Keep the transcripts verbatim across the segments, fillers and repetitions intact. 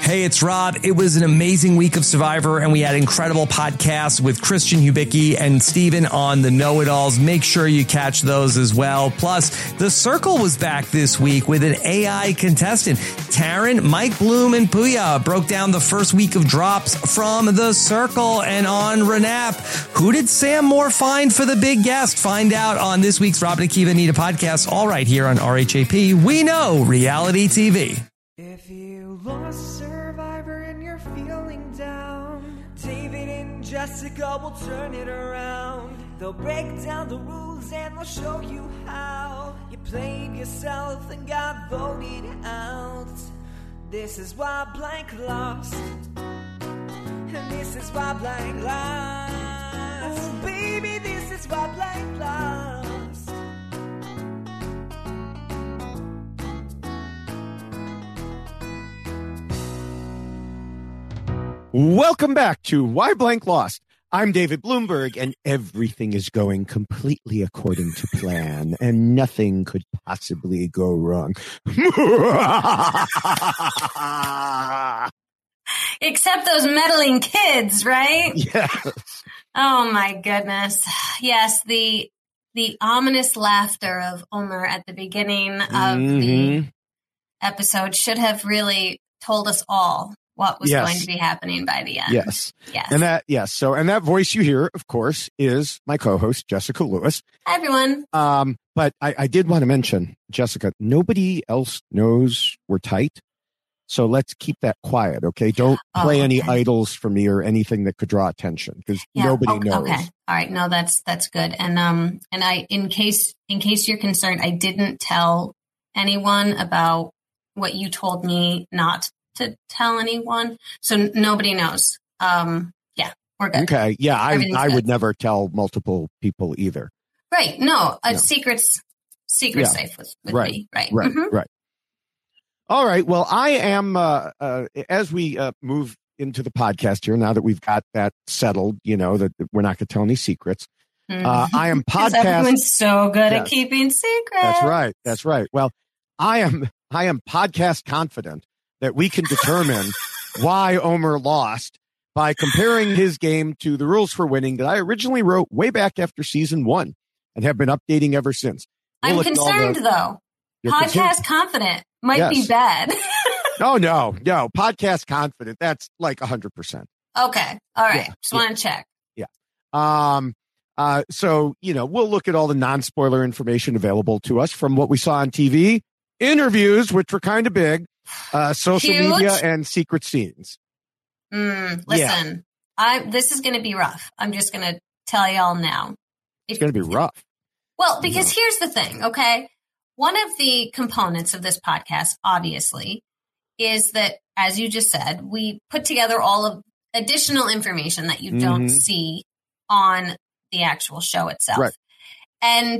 Hey, it's Rob. It was an amazing week of Survivor, and we had incredible podcasts with Christian Hubicki and Steven on the Know-It-Alls. Make sure you catch those as well. Plus, The Circle was back this week with an A I contestant. Taryn, Mike Bloom, and Puya broke down the first week of drops from The Circle. And on Renap, who did Sam Moore find for the big guest? Find out on this week's Rob and Akiva Anita podcast, all right here on R H A P. We know reality T V. If you lost Survivor and you're feeling down, David and Jessica will turn it around. They'll break down the rules and they'll show you how you played yourself and got voted out. This is why Blank lost, and this is why Blank lost. Oh, baby, this is why Blank lost. Welcome back to Why Blank Lost. I'm David Bloomberg, and everything is going completely according to plan, and nothing could possibly go wrong. Except those meddling kids, right? Yes. Oh my goodness. Yes, the the ominous laughter of Omer at the beginning of mm-hmm. the episode should have really told us all what was yes. going to be happening by the end. Yes. Yes. And that, yes. So, and that voice you hear, of course, is my co-host, Jessica Lewis. Hi, everyone. Um, but I, I did want to mention, Jessica, nobody else knows we're tight. So let's keep that quiet, okay? Don't play oh, okay. any idols for me or anything that could draw attention, because yeah, nobody okay, knows. Okay. All right. No, that's, that's good. And, um, and I, in case, in case you're concerned, I didn't tell anyone about what you told me not to tell anyone, so n- nobody knows. Um, yeah, we're good. Okay, yeah, I I good. would never tell multiple people either. Right? No, a no. secret's secret's yeah. safe with, with right. me. Right. Right. Mm-hmm. Right. All right. Well, I am uh, uh, as we uh, move into the podcast here. Now that we've got that settled, you know that we're not going to tell any secrets. Mm-hmm. Uh, I am podcast. Everyone's so good yes. at keeping secrets. That's right. That's right. Well, I am. I am podcast confident that we can determine why Omer lost by comparing his game to the rules for winning that I originally wrote way back after season one and have been updating ever since. We'll I'm concerned, the, though. Podcast concerned? confident might yes. be bad. no, no, no. Podcast confident. That's like one hundred percent. Okay. All right. Yeah. Just want to check. Yeah. Um. Uh. So, you know, we'll look at all the non-spoiler information available to us from what we saw on T V, interviews, which were kind of big, Uh, social Huge. media and secret scenes. Mm, listen, yeah. I this is going to be rough. I'm just going to tell y'all now. It's going to be rough. Well, because no. here's the thing, okay? One of the components of this podcast, obviously, is that, as you just said, we put together all of additional information that you mm-hmm. don't see on the actual show itself. Right. And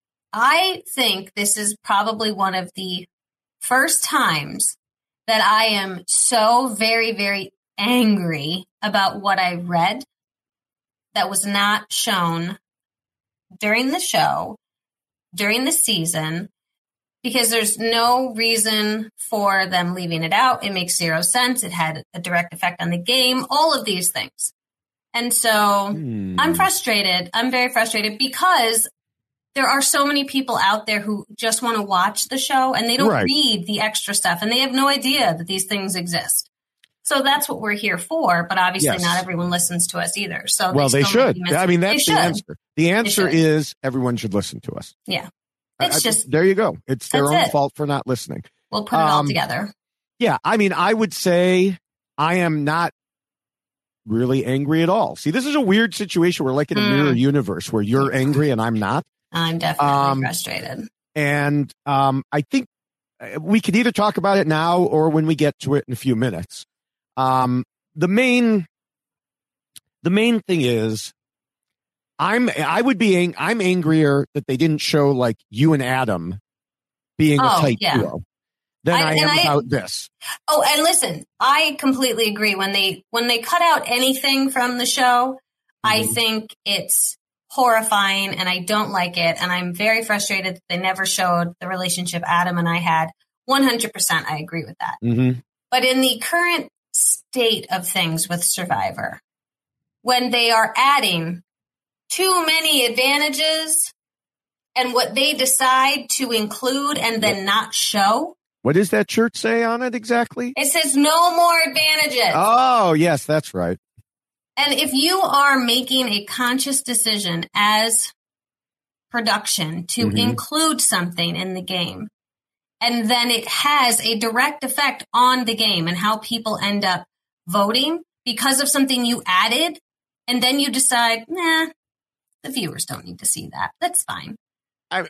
I think this is probably one of the first times that I am so very, very angry about what I read that was not shown during the show, during the season, because there's no reason for them leaving it out. It makes zero sense. It had a direct effect on the game, all of these things. And so hmm. I'm frustrated. I'm very frustrated because there are so many people out there who just want to watch the show and they don't right. read the extra stuff and they have no idea that these things exist. So that's what we're here for. But obviously yes. not everyone listens to us either. So well, they, they should. I mean, that's they the should. answer. The answer is everyone should listen to us. Yeah. It's I, just, I, there you go. It's their own it. fault for not listening. We'll put it um, all together. Yeah. I mean, I would say I am not really angry at all. See, this is a weird situation. We're like in a mm. mirror universe where you're angry and I'm not. I'm definitely um, frustrated. And um, I think we could either talk about it now or when we get to it in a few minutes. Um, the main, the main thing is, I'm I would be ang- I'm angrier that they didn't show like you and Adam being oh, a tight yeah. duo than I, I am I, about this. Oh, and listen, I completely agree. When they when they cut out anything from the show, mm-hmm. I think it's horrifying and I don't like it. And I'm very frustrated that they never showed the relationship Adam and I had. one hundred percent I agree with that. Mm-hmm. But in the current state of things with Survivor, when they are adding too many advantages and what they decide to include and then not show. What does that shirt say on it exactly? It says no more advantages. Oh, yes, that's right. And if you are making a conscious decision as production to Mhm. include something in the game, and then it has a direct effect on the game and how people end up voting because of something you added, and then you decide, nah, the viewers don't need to see that. That's fine. I, I,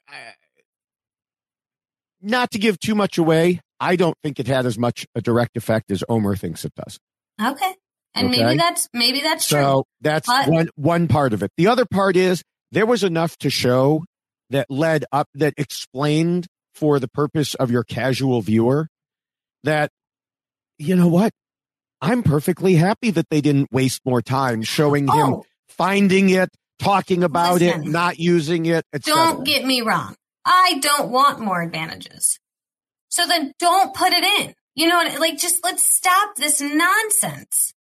not to give too much away, I don't think it had as much a direct effect as Omer thinks it does. Okay. And Okay. maybe that's maybe that's So true. that's But- one one part of it. The other part is there was enough to show that led up, that explained for the purpose of your casual viewer that, you know what? I'm perfectly happy that they didn't waste more time showing him Oh. finding it, talking about it, Listen. not using it, et cetera. Don't get me wrong. I don't want more advantages. So then don't put it in. You know what? Like, just let's stop this nonsense.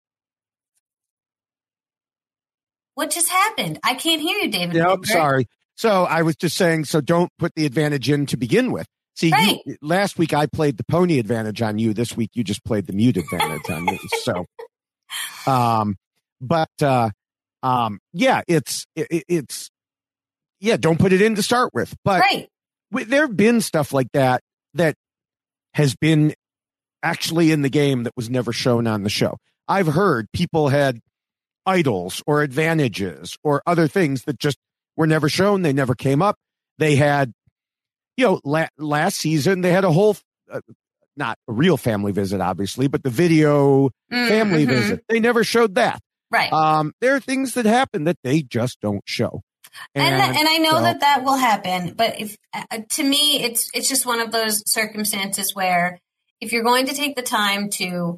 What just happened? I can't hear you, David. Nope, Holmberg. sorry. So I was just saying, so don't put the advantage in to begin with. See, Right. you, last week I played the pony advantage on you. This week you just played the mute advantage on me. So, um, but, uh, um, yeah, it's, it, it's, yeah, don't put it in to start with. But Right. w- there have been stuff like that that has been actually in the game that was never shown on the show. I've heard people had idols or advantages or other things that just were never shown. They never came up. They had, you know, la- last season, they had a whole, uh, not a real family visit, obviously, but the video Mm, family mhm. visit. They never showed that. Right. Um, there are things that happen that they just don't show. and that, and I know so- that that will happen, but if uh, to me, it's it's just one of those circumstances where if you're going to take the time to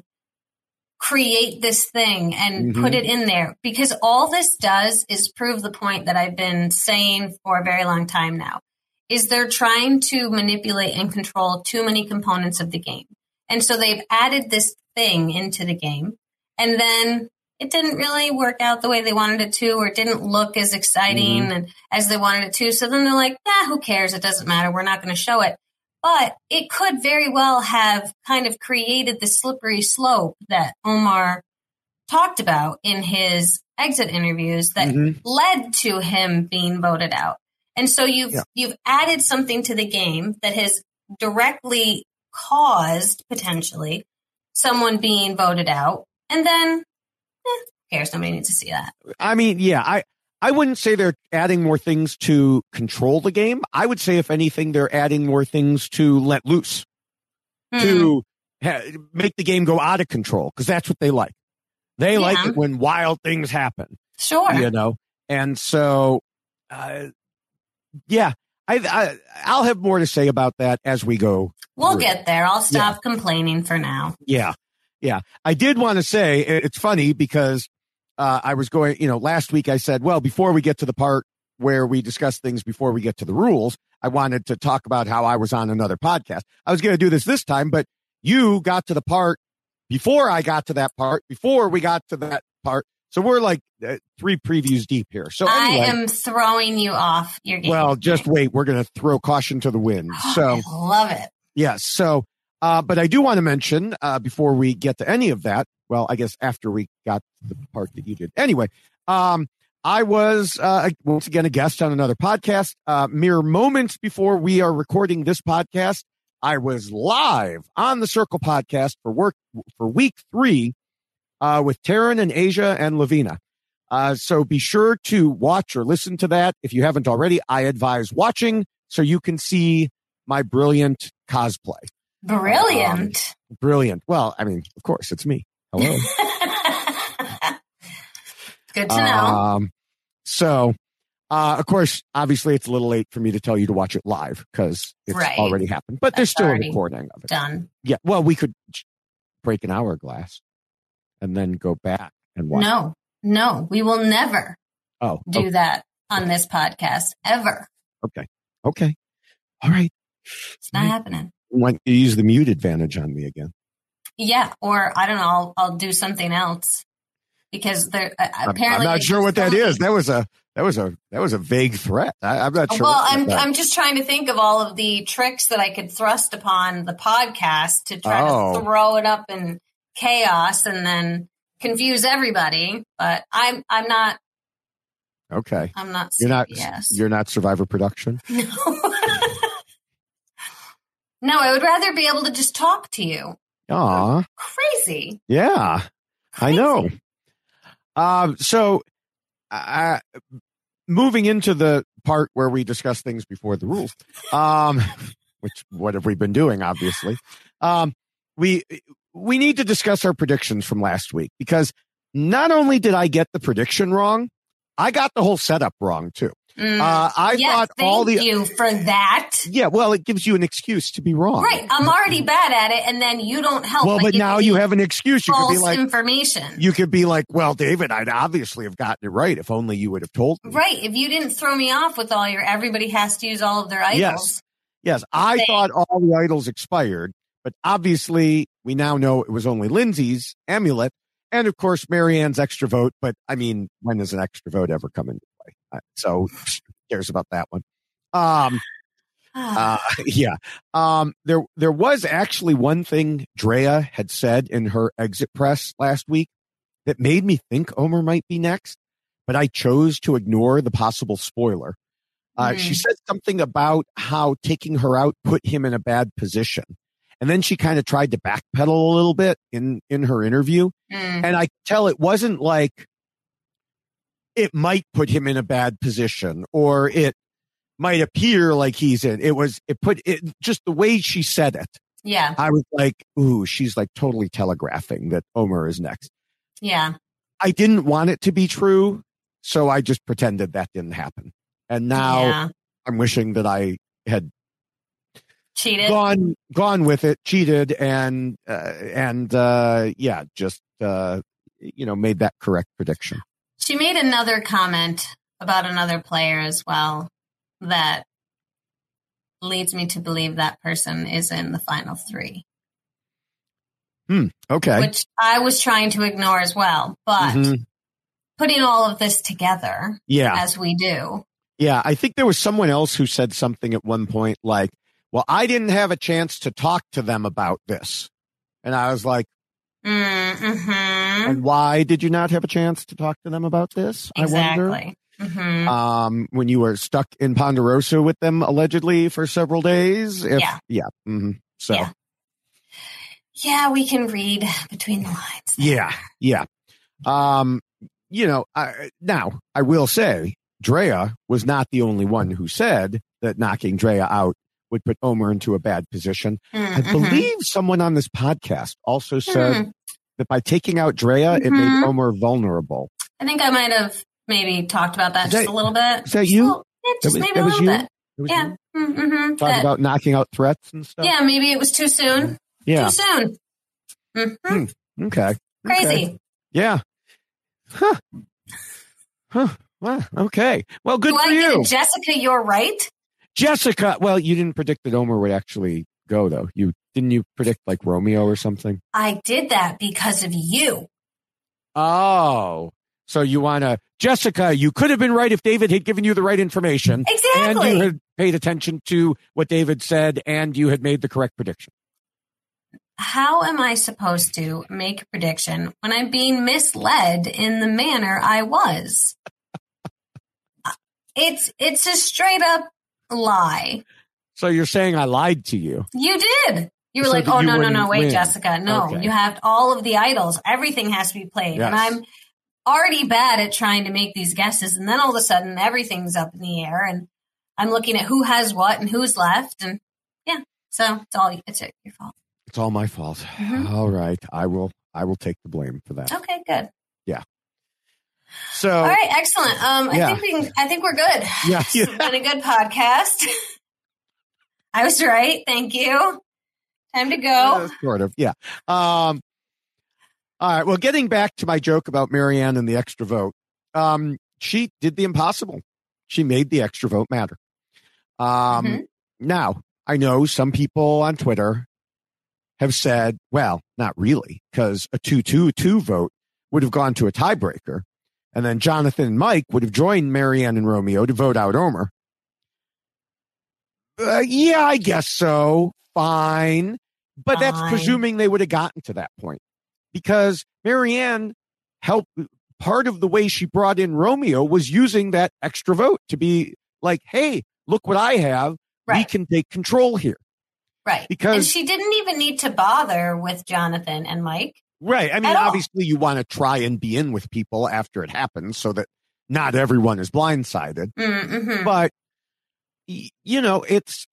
create this thing and Mhm. put it in there, because all this does is prove the point that I've been saying for a very long time now, is they're trying to manipulate and control too many components of the game. And so they've added this thing into the game, and then it didn't really work out the way they wanted it to, or it didn't look as exciting Mm-hmm. and as they wanted it to. So then they're like, nah, who cares? It doesn't matter. We're not going to show it. But it could very well have kind of created the slippery slope that Omar talked about in his exit interviews that Mhm. led to him being voted out. And so you've Yeah. you've added something to the game that has directly caused potentially someone being voted out, and then eh, who cares? Nobody needs to see that. I mean, yeah, I, I wouldn't say they're adding more things to control the game. I would say, if anything, they're adding more things to let loose, Hmm. to ha- make the game go out of control, because that's what they like. They like Yeah. it when wild things happen, Sure. you know? And so, uh, yeah, I, I, I'll have more to say about that as we go. We'll through. get there. I'll stop complaining for now. Yeah. Yeah. I did want to say, it- it's funny because uh, I was going, you know, last week I said, well, before we get to the part where we discuss things before we get to the rules, I wanted to talk about how I was on another podcast. I was going to do this this time, but you got to the part before I got to that part, before we got to that part. So we're like uh, three previews deep here. So anyway, I am throwing you off your game. well, just wait. We're going to throw caution to the wind. So. I love it. Yes. So, uh, but I do want to mention uh, before we get to any of that, well, I guess after we got the part that you did. Anyway, um, I was uh, once again a guest on another podcast. Uh, mere moments before we are recording this podcast, I was live on the Circle podcast for work for week three uh, with Taryn and Asia and Lavina. Uh, so be sure to watch or listen to that. If you haven't already, I advise watching so you can see my brilliant cosplay. Brilliant. Um, brilliant. Well, I mean, of course, it's me. Hello. Good to know. Um, so, uh, of course, obviously, it's a little late for me to tell you to watch it live because it's Right. already happened. But there's That's still a already recording of it. Done. Yeah. Well, we could break an hourglass and then go back and watch. No, no, we will never Oh. do okay. that on this podcast ever. Okay. Okay. All right. It's not happening. Want to use the mute advantage on me again? Yeah, or I don't know, I'll, I'll do something else because there uh, apparently I'm not sure what that is. That was a that was a that was a vague threat. I, I'm not sure. Well, I'm I'm just trying to think of all of the tricks that I could thrust upon the podcast to try Oh. to throw it up in chaos and then confuse everybody. But I'm I'm not Okay. I'm not. You're not. Yes. You're not Survivor production. No. No, I would rather be able to just talk to you. Aw. Crazy. Yeah, Crazy. I know. Um. So, uh, moving into the part where we discuss things before the rules, um, which what have we been doing? Obviously, um, we we need to discuss our predictions from last week because not only did I get the prediction wrong, I got the whole setup wrong too. Mm. Uh, I yes, thought thank all the you for that. yeah. Well, it gives you an excuse to be wrong, Right, I'm already bad at it, and then you don't help. Well, by but giving now me you have an excuse. You could false be like, information. you could be like, well, David, I'd obviously have gotten it right if only you would have told me. Right, if you didn't throw me off with all your everybody has to use all of their idols. Yes. Yes, I Thanks. thought all the idols expired, but obviously we now know it was only Lindsay's amulet, and of course Marianne's extra vote. But I mean, when does an extra vote ever come into play? Uh, So who cares about that one? Um, uh, yeah. Um, there, there was actually one thing Drea had said in her exit press last week that made me think Omer might be next, but I chose to ignore the possible spoiler. Uh, Mm. She said something about how taking her out put him in a bad position. And then she kind of tried to backpedal a little bit in, in her interview. Mm. And I could tell it wasn't like it might put him in a bad position or it might appear like he's in. It was, it put it just the way she said it. Yeah, I was like, ooh, she's like totally telegraphing that Omer is next. yeah. I didn't want it to be true. So I just pretended that didn't happen. And now yeah. I'm wishing that I had Cheated. gone gone with it, cheated, and uh, and uh, yeah, just uh, you know, made that correct prediction. She made another comment about another player as well that leads me to believe that person is in the final three, Hmm. Okay. which I was trying to ignore as well. But Mhm. putting all of this together, Yeah. as we do, Yeah. I think there was someone else who said something at one point like, "Well, I didn't have a chance to talk to them about this," and I was like, mm-hmm. "And why did you not have a chance to talk to them about this?" I wonder. Exactly. Mm-hmm. Um, when you were stuck in Ponderosa with them allegedly for several days. If, Yeah. Yeah. hmm So, Yeah. Yeah, we can read between the lines. yeah. Yeah. Um, you know, I, now I will say Drea was not the only one who said that knocking Drea out would put Omer into a bad position. Mm, I mhm. believe someone on this podcast also said Mm. that by taking out Drea, it made Mhm. Omer vulnerable. I think I might have maybe talked about that Is just that- a little bit. is that Just you? a little- yeah, That just was- maybe that a was little you? bit. It was Yeah. you? Mm-hmm. Talking about knocking out threats and stuff. yeah, maybe it was too soon. Yeah. Too soon. hmm Okay. Crazy. Okay. Yeah. Huh. Huh. Well, okay. Well, good Do for I get you. it, Jessica, you're right. Jessica. Well, you didn't predict that Omer would actually go, though. You didn't you predict like Romeo or something? I did that because of you. Oh. So you want to, Jessica, you could have been right if David had given you the right information. Exactly. And you had paid attention to what David said and you had made the correct prediction. How am I supposed to make a prediction when I'm being misled in the manner I was? It's it's a straight up lie. So you're saying I lied to you. You did. You were So like, that oh, you no, no, wouldn't no, wait, win. Jessica. No, Okay. you have all of the idols. Everything has to be played. Yes. And I'm already bad at trying to make these guesses. And then all of a sudden, everything's up in the air. And I'm looking at who has what and who's left. And yeah, so it's all it's your fault. It's all my fault. Mhm. All right. I will, I will take the blame for that. Okay, good. So, All right, excellent. Um, I Yeah. think we can, I think we're good. Yeah, It's yeah. been a good podcast. I was right. Thank you. Time to go. Uh, sort of, yeah. Um, all right. Well, getting back to my joke about Marianne and the extra vote, um, she did the impossible. She made the extra vote matter. Um, Mhm. Now, I know some people on Twitter have said, well, not really, because a two two two vote would have gone to a tiebreaker. And then Jonathan and Mike would have joined Marianne and Romeo to vote out Omar. Uh, yeah, I guess so. Fine. But Fine. that's presuming they would have gotten to that point. Because Marianne helped, part of the way she brought in Romeo was using that extra vote to be like, hey, look what I have. Right. We can take control here. Right. Because, and she didn't even need to bother with Jonathan and Mike. Right. I mean, At all. obviously you want to try and be in with people after it happens so that not everyone is blindsided. Mm-hmm. But, y- you know, it's,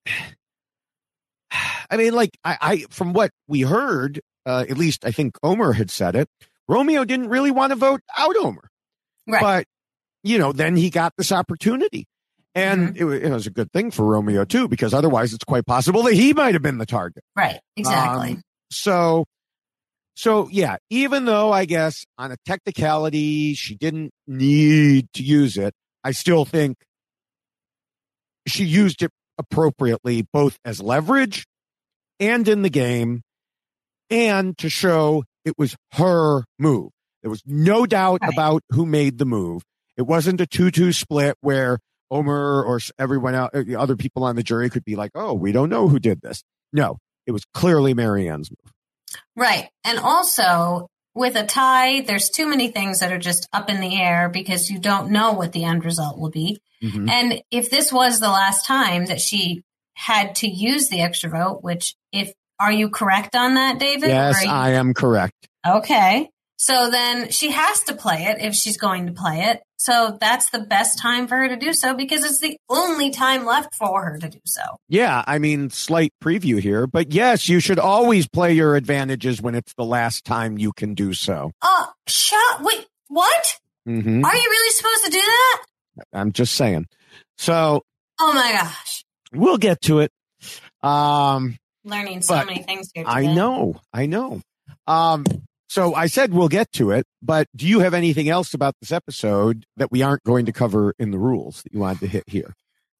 I mean, like, I, I from what we heard, uh, at least I think Omar had said it, Romeo didn't really want to vote out Omar. Right. But, you know, then he got this opportunity. And Mm-hmm. it, wa- it was a good thing for Romeo, too, because otherwise it's quite possible that he might have been the target. Right. Exactly. Um, so, so yeah, even though I guess on a technicality, she didn't need to use it, I still think she used it appropriately, both as leverage and in the game, and to show it was her move. There was no doubt Right. about who made the move. It wasn't a two two split where Omar or s- everyone else, uh, other people on the jury could be like, oh, we don't know who did this. No, it was clearly Marianne's move. Right. And also, with a tie, there's too many things that are just up in the air because you don't know what the end result will be. Mhm. And if this was the last time that she had to use the extra vote, which if are you correct on that, David? Yes, Or are you- I am correct. Okay. So then she has to play it if she's going to play it. So that's the best time for her to do so because it's the only time left for her to do so. Yeah, I mean, slight preview here, but yes, you should always play your advantages when it's the last time you can do so. Oh, shut. Wait, what? hmm Are you really supposed to do that? I'm just saying. So Oh my gosh. we'll get to it. Um, Learning so But many things here today. I know, I know. Um, so I said we'll get to it, but do you have anything else about this episode that we aren't going to cover in the rules that you wanted to hit here?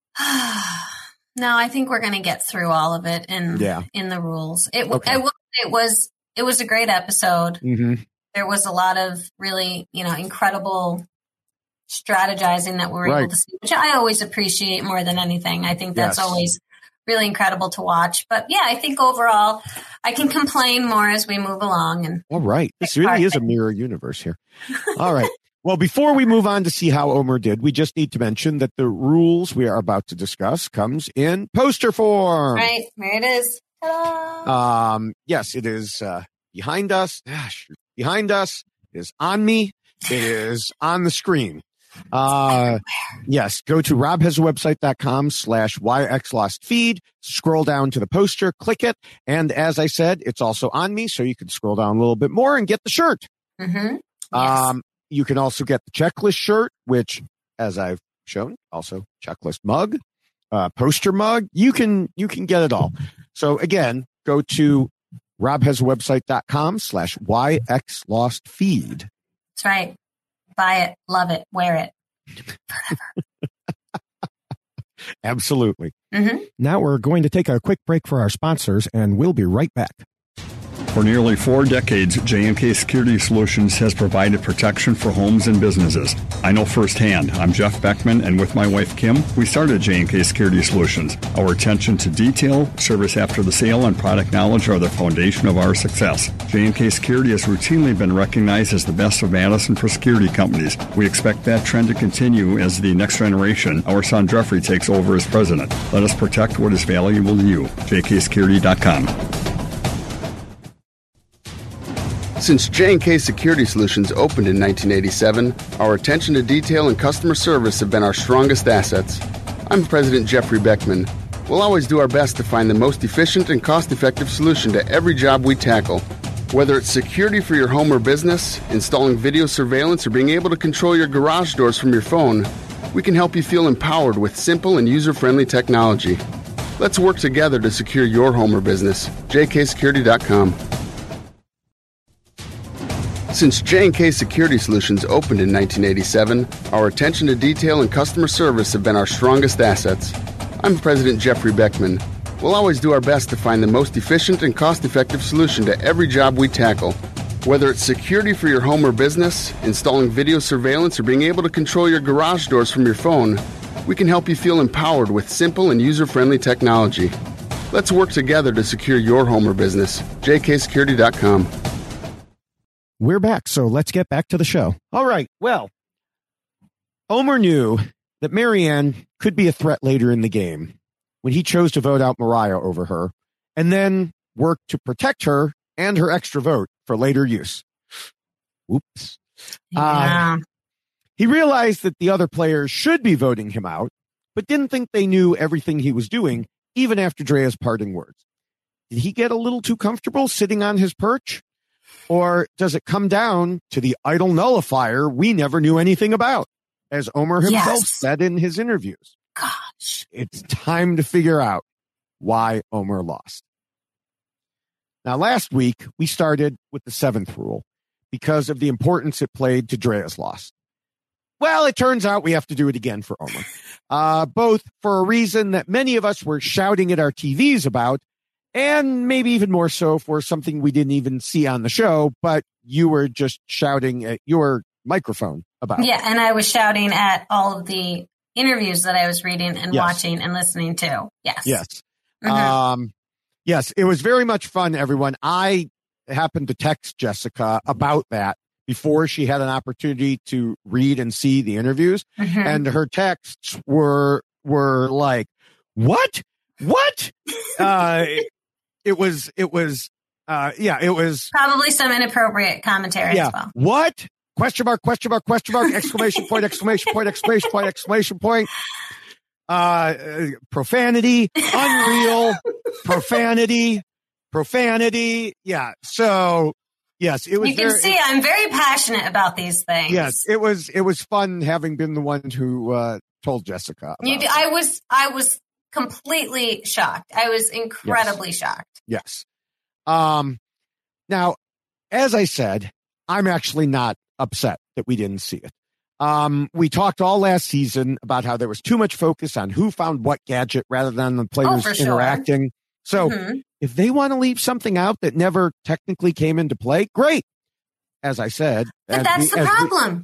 No, I think we're going to get through all of it in Yeah. in the rules. It, w Okay. I will say it was it was a great episode. Mm-hmm. There was a lot of really, you know, incredible strategizing that we were Right. able to see, which I always appreciate more than anything. I think that's Yes. always really incredible to watch. But yeah, I think overall I can complain more as we move along. And All right. This really is a mirror universe here. All right. Well, before we move on to see how Omar did, we just need to mention that the rules we are about to discuss comes in poster form. right, there it is. Ta-da! Um, yes, it is uh, behind us. Ah, shoot. Behind us is on me. It is on the screen. Uh, yes, go to robhasawebsite.com slash yxlost feed, scroll down to the poster, click it. And as I said, it's also on me. So you can scroll down a little bit more and get the shirt. Mm-hmm. Yes. Um, you can also get the checklist shirt, which, as I've shown, also checklist mug, uh, poster mug. You can you can get it all. So again, go to robhasawebsite.com slash yxlostfeed. That's right. Buy it, love it, wear it. Absolutely. Mm-hmm. Now we're going to take a quick break for our sponsors, and we'll be right back. For nearly four decades, J and K Security Solutions has provided protection for homes and businesses. I know firsthand. I'm Jeff Beckman, and with my wife Kim, we started J and K Security Solutions. Our attention to detail, service after the sale, and product knowledge are the foundation of our success. J and K Security has routinely been recognized as the best of Madison for security companies. We expect that trend to continue as the next generation, our son Jeffrey, takes over as president. Let us protect what is valuable to you. J K security dot com. Since J and K Security Solutions opened in nineteen eighty-seven, our attention to detail and customer service have been our strongest assets. I'm President Jeffrey Beckman. We'll always do our best to find the most efficient and cost-effective solution to every job we tackle. Whether it's security for your home or business, installing video surveillance, or being able to control your garage doors from your phone, we can help you feel empowered with simple and user-friendly technology. Let's work together to secure your home or business. J K security dot com. Since J and K Security Solutions opened in nineteen eighty-seven, our attention to detail and customer service have been our strongest assets. I'm President Jeffrey Beckman. We'll always do our best to find the most efficient and cost-effective solution to every job we tackle. Whether it's security for your home or business, installing video surveillance, or being able to control your garage doors from your phone, we can help you feel empowered with simple and user-friendly technology. Let's work together to secure your home or business. J K security dot com. We're back, so let's get back to the show. All right, well, Omer knew that Marianne could be a threat later in the game when he chose to vote out Mariah over her, and then worked to protect her and her extra vote for later use. Oops. Yeah. Uh, he realized that the other players should be voting him out, but didn't think they knew everything he was doing, even after Drea's parting words. Did he get a little too comfortable sitting on his perch? Or does it come down to the idle nullifier we never knew anything about, as Omer himself Yes. said in his interviews? Gosh. It's time to figure out why Omer lost. Now, last week, we started with the seventh rule because of the importance it played to Drea's loss. Well, it turns out we have to do it again for Omer, uh, both for a reason that many of us were shouting at our T Vs about, and maybe even more so for something we didn't even see on the show, but you were just shouting at your microphone about. Yeah, and I was shouting at all of the interviews that I was reading and Yes. watching and listening to. Yes. Yes. Mhm. Um, yes, it was very much fun, everyone. I happened to text Jessica about that before she had an opportunity to read and see the interviews. Mhm. And her texts were, were like, what, what? uh, it was, it was, uh, yeah, it was, Probably some inappropriate commentary yeah. as well. What? Question mark, question mark, question mark, exclamation point, exclamation point, exclamation point, exclamation point. Uh, uh, profanity, unreal, profanity, profanity. Yeah. So, yes, it was. You can very, see I'm very passionate about these things. Yes, it was. It was fun having been the one who uh, told Jessica. You about do, it. I was I was completely shocked. I was incredibly shocked. Yes. Um. Now, as I said, I'm actually not upset that we didn't see it. Um, we talked all last season about how there was too much focus on who found what gadget rather than the players for sure. interacting. So Mhm. if they want to leave something out that never technically came into play, great. As I said. But as that's we- the as we- problem.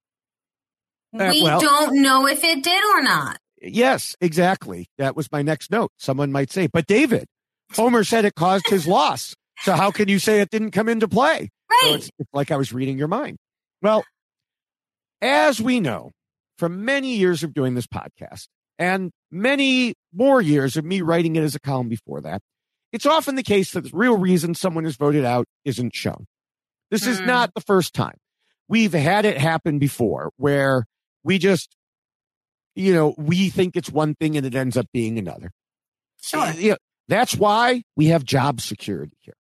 Uh, we well- don't know if it did or not. Yes, exactly. That was my next note. Someone might say, but David, Homer said it caused his loss. So how can you say it didn't come into play? So Right. it's, it's like I was reading your mind. Well, as we know from many years of doing this podcast and many more years of me writing it as a column before that, it's often the case that the real reason someone is voted out isn't shown. This is Mm. not the first time. We've had it happen before where we just, you know, we think it's one thing and it ends up being another. Sure. You know, that's why we have job security here.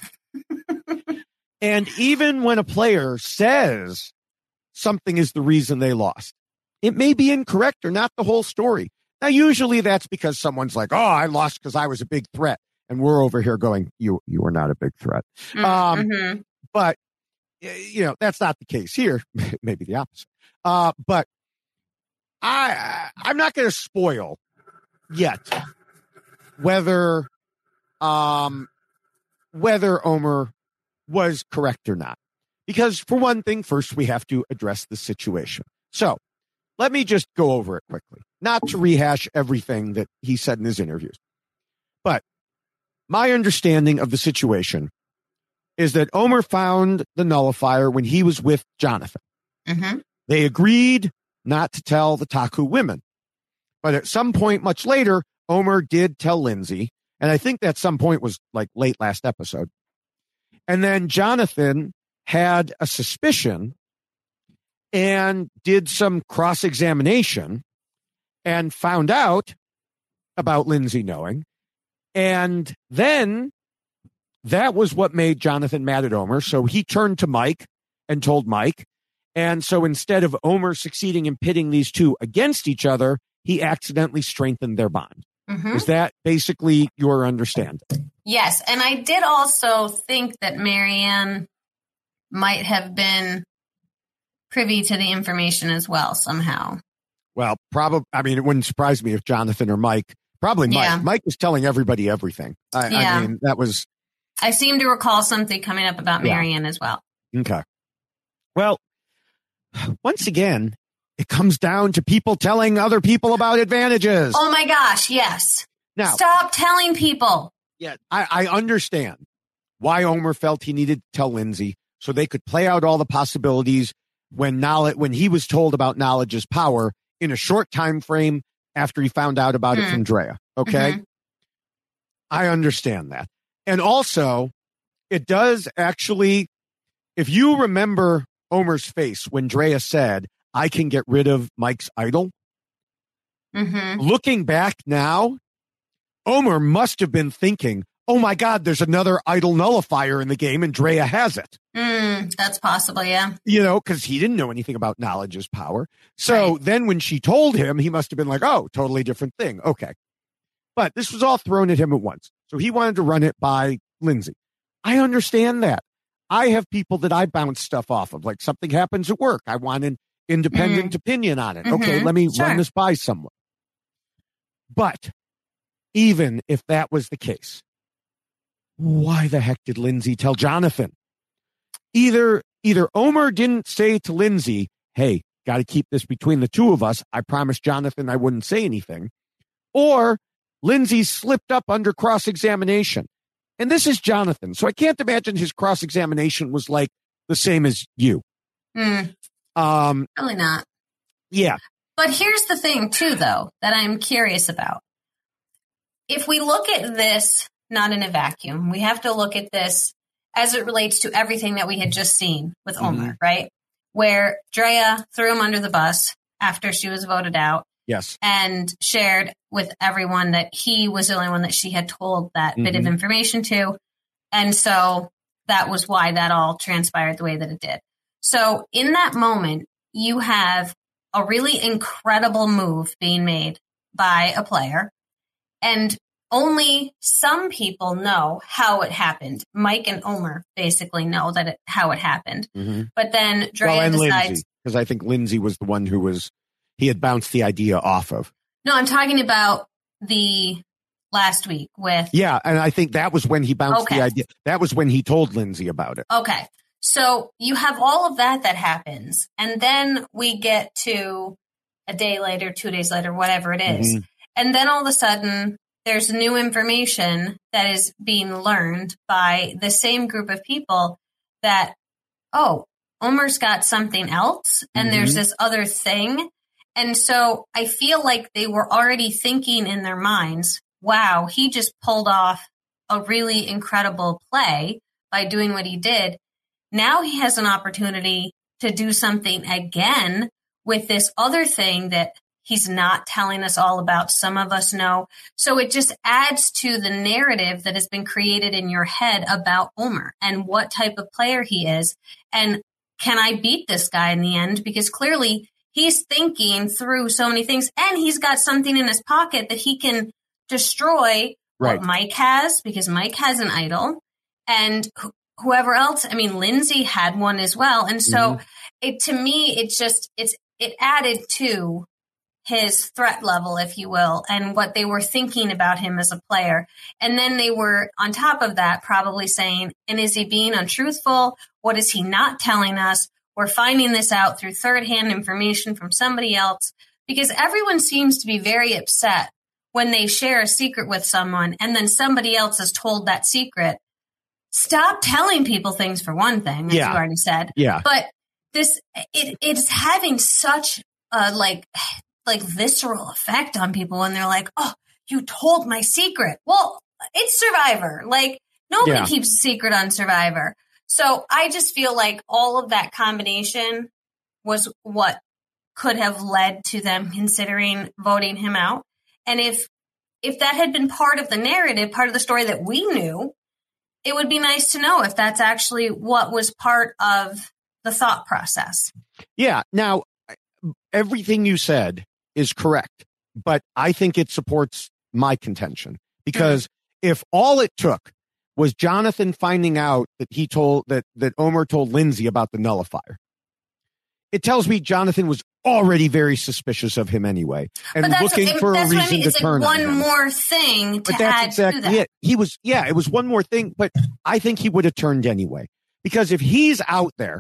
And even when a player says something is the reason they lost, it may be incorrect or not the whole story. Now, usually that's because someone's like, oh, I lost because I was a big threat. And we're over here going, you, you are not a big threat. Um, Mhm. But, y- you know, that's not the case here. Maybe the opposite. Uh, but I, I'm not going to spoil yet whether, um, whether Omer was correct or not. Because for one thing, first we have to address the situation. So let me just go over it quickly, not to rehash everything that he said in his interviews. But my understanding of the situation is that Omer found the nullifier when he was with Jonathan. Mhm. They agreed not to tell the Taku women. But at some point much later, Omer did tell Lindsay. And I think that some point was like late last episode. And then Jonathan had a suspicion and did some cross-examination and found out about Lindsay knowing. And then that was what made Jonathan mad at Omer. So he turned to Mike and told Mike. And so instead of Omer succeeding in pitting these two against each other, he accidentally strengthened their bond. Mhm. Is that basically your understanding? Yes, and I did also think that Marianne might have been privy to the information as well somehow. Well, probably. I mean, it wouldn't surprise me if Jonathan or Mike Probably Mike. Yeah. Mike was telling everybody everything. I, Yeah. I mean, that was... I seem to recall something coming up about Yeah. Marianne as well. Okay. Well, once again, it comes down to people telling other people about advantages. Oh my gosh, yes. Now, Stop telling people. yeah, I, I understand why Omer felt he needed to tell Lindsay so they could play out all the possibilities when knowledge, when he was told about knowledge's power in a short time frame after he found out about it Mm. from Drea. Okay. Mhm. I understand that. And also, it does actually, if you remember Omer's face when Drea said, I can get rid of Mike's idol, Mm-hmm. looking back now, Omer must have been thinking, oh my God, there's another idol nullifier in the game and Drea has it. Mm, that's possible, yeah. You know, because he didn't know anything about knowledge's power. So Right. then when she told him, he must have been like, oh, totally different thing. Okay. But this was all thrown at him at once. So he wanted to run it by Lindsay. I understand that. I have people that I bounce stuff off of, like something happens at work. I want an independent opinion on it. Okay, Mhm. let me Sure. run this by someone. But even if that was the case, why the heck did Lindsay tell Jonathan? Either either Omer didn't say to Lindsay, hey, got to keep this between the two of us. I promised Jonathan I wouldn't say anything. Or Lindsay slipped up under cross-examination. And this is Jonathan. So I can't imagine his cross-examination was like the same as you. Mm, Um, probably not. yeah. But here's the thing, too, though, that I'm curious about. If we look at this not in a vacuum, we have to look at this as it relates to everything that we had just seen with Mhm. Omer, right? Where Drea threw him under the bus after she was voted out Yes. and shared with everyone that he was the only one that she had told that bit of Mhm. information to. And so that was why that all transpired the way that it did. So in that moment, you have a really incredible move being made by a player, and only some people know how it happened. Mike and Omer basically know that it, how it happened. Mhm. But then Drea Well, and decides... Lindsay, because I think Lindsay was the one who was, he had bounced the idea off of. No, I'm talking about the last week with... Yeah, and I think that was when he bounced Okay. the idea. That was when he told Lindsay about it. Okay. So you have all of that that happens. And then we get to a day later, two days later, whatever it is. Mhm. And then all of a sudden, there's new information that is being learned by the same group of people that, oh, Omer's got something else and there's Mhm. this other thing. And so I feel like they were already thinking in their minds, wow, he just pulled off a really incredible play by doing what he did. Now he has an opportunity to do something again with this other thing that he's not telling us all about. Some of us know. So it just adds to the narrative that has been created in your head about Omer and what type of player he is. And can I beat this guy in the end? Because clearly he's thinking through so many things and he's got something in his pocket that he can destroy Right. what Mike has, because Mike has an idol, and wh- whoever else. I mean, Lindsay had one as well. And so Mhm. it, to me, it's just, it's, it added to his threat level, if you will, and what they were thinking about him as a player. And then they were on top of that probably saying, and is he being untruthful? What is he not telling us? We're finding this out through third hand information from somebody else, because everyone seems to be very upset when they share a secret with someone and then somebody else is told that secret. Stop telling people things, for one thing, as Yeah. you already said. Yeah. But this, it, it's having such a like, like visceral effect on people when they're like, oh, you told my secret. Well, it's Survivor. Like, nobody Yeah. keeps a secret on Survivor. So I just feel like all of that combination was what could have led to them considering voting him out. And if if that had been part of the narrative, part of the story that we knew, it would be nice to know if that's actually what was part of the thought process. Yeah. Now, everything you said is correct, but I think it supports my contention because if all it took was Jonathan finding out that he told that, that Omer told Lindsay about the nullifier, it tells me Jonathan was already very suspicious of him anyway, and but that's, looking it, for that's a what reason I mean. It's to turn like on one him. more thing to But that's add exactly to that. it. He was, yeah, it was one more thing, but I think he would have turned anyway. Because if he's out there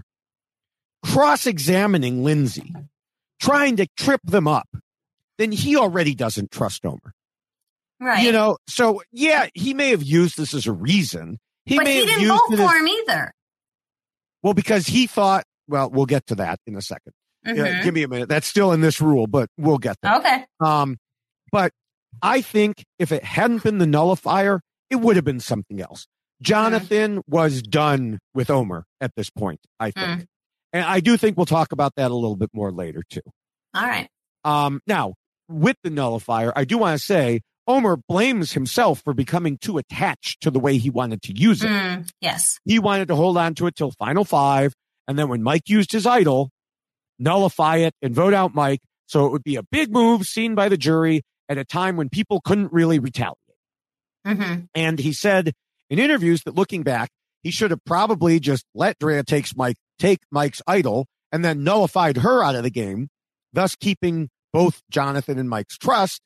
cross-examining Lindsay, trying to trip them up, then he already doesn't trust Omar. Right. You know, so yeah, he may have used this as a reason. He but may he have didn't used vote it for as, him either. well, because he thought, well, we'll get to that in a second. Mm-hmm. Yeah, give me a minute. That's still in this rule, but we'll get there. Okay. Um, but I think if it hadn't been the nullifier, it would have been something else. Jonathan mm. was done with Omar at this point, I think. Mm. And I do think we'll talk about that a little bit more later, too. All right. Um, now, with the nullifier, I do want to say Omar blames himself for becoming too attached to the way he wanted to use it. Mm, yes. He wanted to hold on to it till final five. And then when Mike used his idol, nullify it and vote out Mike. So it would be a big move seen by the jury at a time when people couldn't really retaliate. Mm-hmm. And he said in interviews that looking back, he should have probably just let Drea takes Mike, take Mike's idol and then nullified her out of the game, thus keeping both Jonathan and Mike's trust.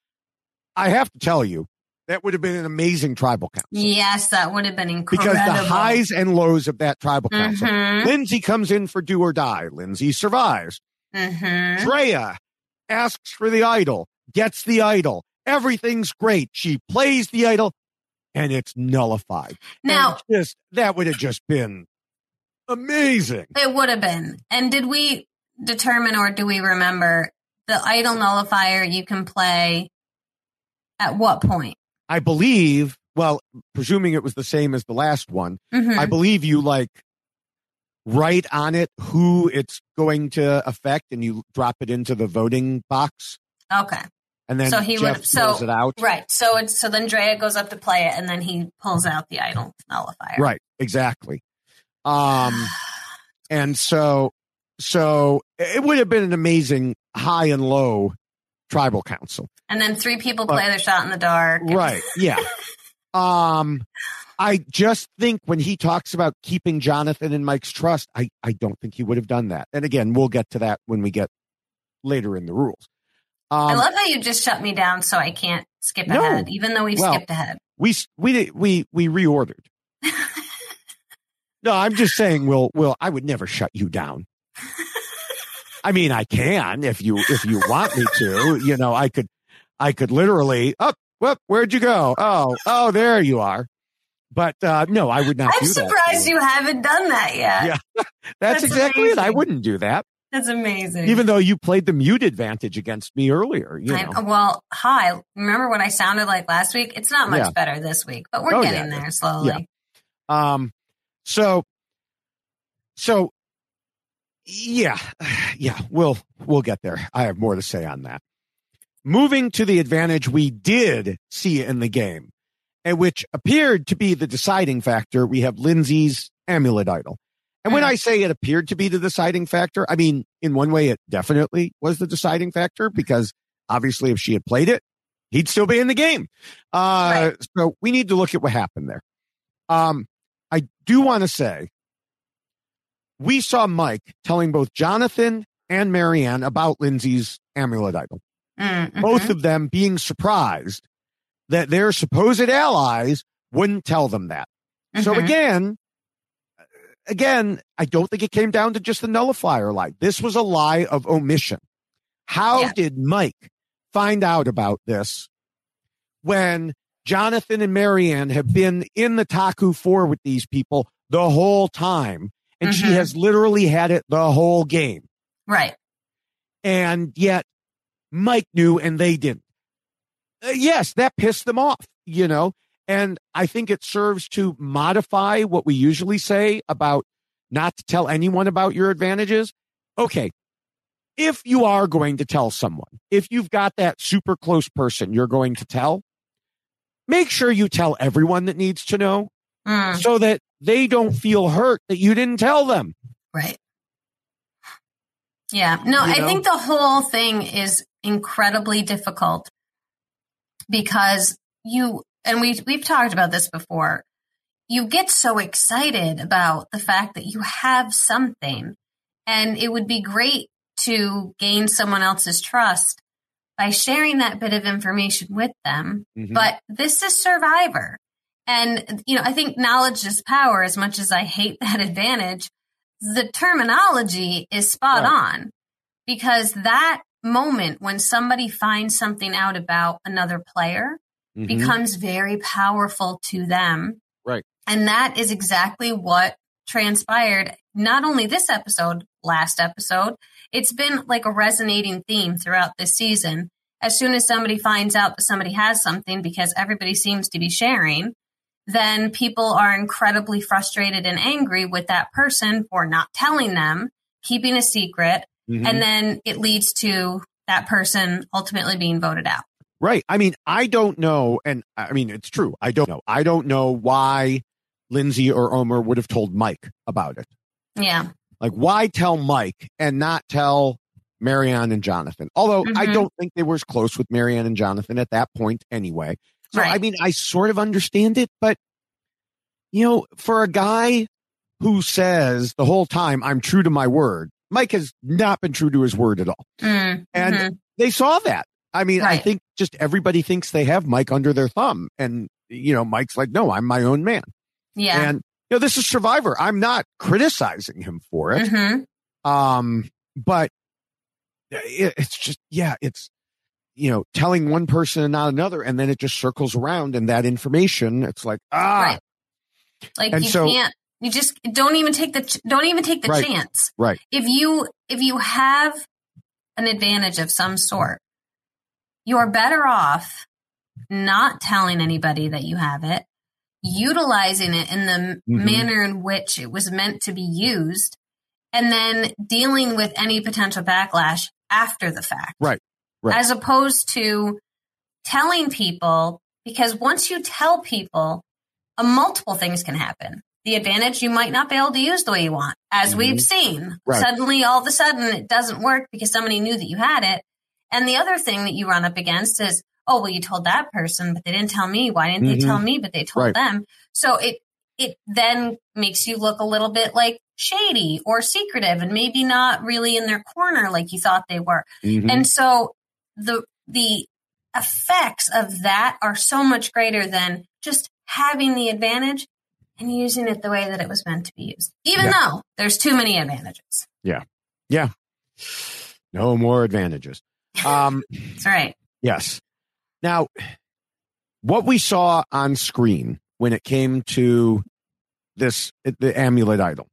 I have to tell you, that would have been an amazing tribal council. Yes, that would have been incredible. Because the highs and lows of that tribal council. Mm-hmm. Lindsay comes in for do or die. Lindsay survives. Mm-hmm. Drea asks for the idol, gets the idol. Everything's great. She plays the idol, and it's nullified. Now, and just that would have just been amazing. It would have been. And did we determine, or do we remember, the idol nullifier you can play at what point? I believe, well, presuming it was the same as the last one, mm-hmm. I believe you like write on it who it's going to affect and you drop it into the voting box. Okay. And then so he Jeff would, so, pulls it out. Right. So it's, so then Drea goes up to play it and then he pulls out the idol nullifier. Right. Exactly. Um, and so, so it would have been an amazing high and low tribal council. And then three people play uh, their shot in the dark. Right. Yeah. um, I just think when he talks about keeping Jonathan and Mike's trust, I, I don't think he would have done that. And again, we'll get to that when we get later in the rules. Um, I love how you just shut me down so I can't skip no, ahead, even though we've well, skipped ahead. We, we, we, we reordered. No, I'm just saying, Will, Will, I would never shut you down. I mean, I can if you, if you want me to, you know, I could, I could literally, oh, whoop, where'd you go? Oh, oh, there you are. But uh, no, I would not I'm do that. I'm surprised you haven't done that yet. Yeah, that's, that's exactly amazing. It. I wouldn't do that. That's amazing. Even though you played the mute advantage against me earlier. You know. I, well, hi. Remember what I sounded like last week? It's not much yeah. better this week, but we're oh, getting yeah. there slowly. Yeah. Um. So, so, yeah, yeah, we'll we'll get there. I have more to say on that. Moving to the advantage we did see in the game, and which appeared to be the deciding factor, we have Lindsay's amulet idol. And when I say it appeared to be the deciding factor, I mean, in one way, it definitely was the deciding factor because obviously if she had played it, he'd still be in the game. Uh, right. So we need to look at what happened there. Um, I do want to say we saw Mike telling both Jonathan and Marianne about Lindsay's amulet idol. Mm-hmm. Both of them being surprised that their supposed allies wouldn't tell them that. Mm-hmm. So again, Again, I don't think it came down to just the nullifier lie. This was a lie of omission. How yeah. did Mike find out about this when Jonathan and Marianne have been in the Taku four with these people the whole time, and mm-hmm. she has literally had it the whole game? Right. And yet Mike knew and they didn't. Uh, yes, that pissed them off, you know? And I think it serves to modify what we usually say about not to tell anyone about your advantages. Okay, if you are going to tell someone, if you've got that super close person you're going to tell, make sure you tell everyone that needs to know mm. so that they don't feel hurt that you didn't tell them. Right. Yeah. No, you I know? think the whole thing is incredibly difficult because you... And we, we've talked about this before. You get so excited about the fact that you have something. And it would be great to gain someone else's trust by sharing that bit of information with them. Mm-hmm. But this is Survivor. And, you know, I think knowledge is power. As much as I hate that advantage, the terminology is spot right. on, because that moment when somebody finds something out about another player mm-hmm. becomes very powerful to them. Right. And that is exactly what transpired. Not only this episode, last episode, it's been like a resonating theme throughout this season. As soon as somebody finds out that somebody has something, because everybody seems to be sharing, then people are incredibly frustrated and angry with that person for not telling them, keeping a secret, mm-hmm. and then it leads to that person ultimately being voted out. Right. I mean, I don't know, and I mean, it's true. I don't know. I don't know why Lindsay or Omar would have told Mike about it. Yeah. Like, why tell Mike and not tell Marianne and Jonathan? Although mm-hmm. I don't think they were as close with Marianne and Jonathan at that point anyway. So, right. I mean, I sort of understand it, but, you know, for a guy who says the whole time, I'm true to my word, Mike has not been true to his word at all. Mm-hmm. And they saw that. I mean, right. I think just everybody thinks they have Mike under their thumb. And, you know, Mike's like, no, I'm my own man. Yeah. And, you know, this is Survivor. I'm not criticizing him for it. Mm-hmm. Um, but it, it's just, yeah, it's, you know, telling one person and not another, and then it just circles around, and that information, it's like, ah. Right. Like, and you so, can't, you just don't even take the, don't even take the right, chance. Right. If you, if you have an advantage of some sort, you're better off not telling anybody that you have it, utilizing it in the mm-hmm. manner in which it was meant to be used, and then dealing with any potential backlash after the fact. Right. Right. As opposed to telling people, because once you tell people, uh, multiple things can happen. The advantage you might not be able to use the way you want, as mm-hmm. we've seen. Right. Suddenly, all of a sudden, it doesn't work because somebody knew that you had it. And the other thing that you run up against is, oh, well, you told that person, but they didn't tell me. Why didn't mm-hmm. they tell me, but they told right. them? So it it then makes you look a little bit like shady or secretive, and maybe not really in their corner like you thought they were. Mm-hmm. And so the the effects of that are so much greater than just having the advantage and using it the way that it was meant to be used, even yeah. though there's too many advantages. Yeah. Yeah. No more advantages. Um, That's right. Yes. Now, what we saw on screen when it came to this, the amulet idol,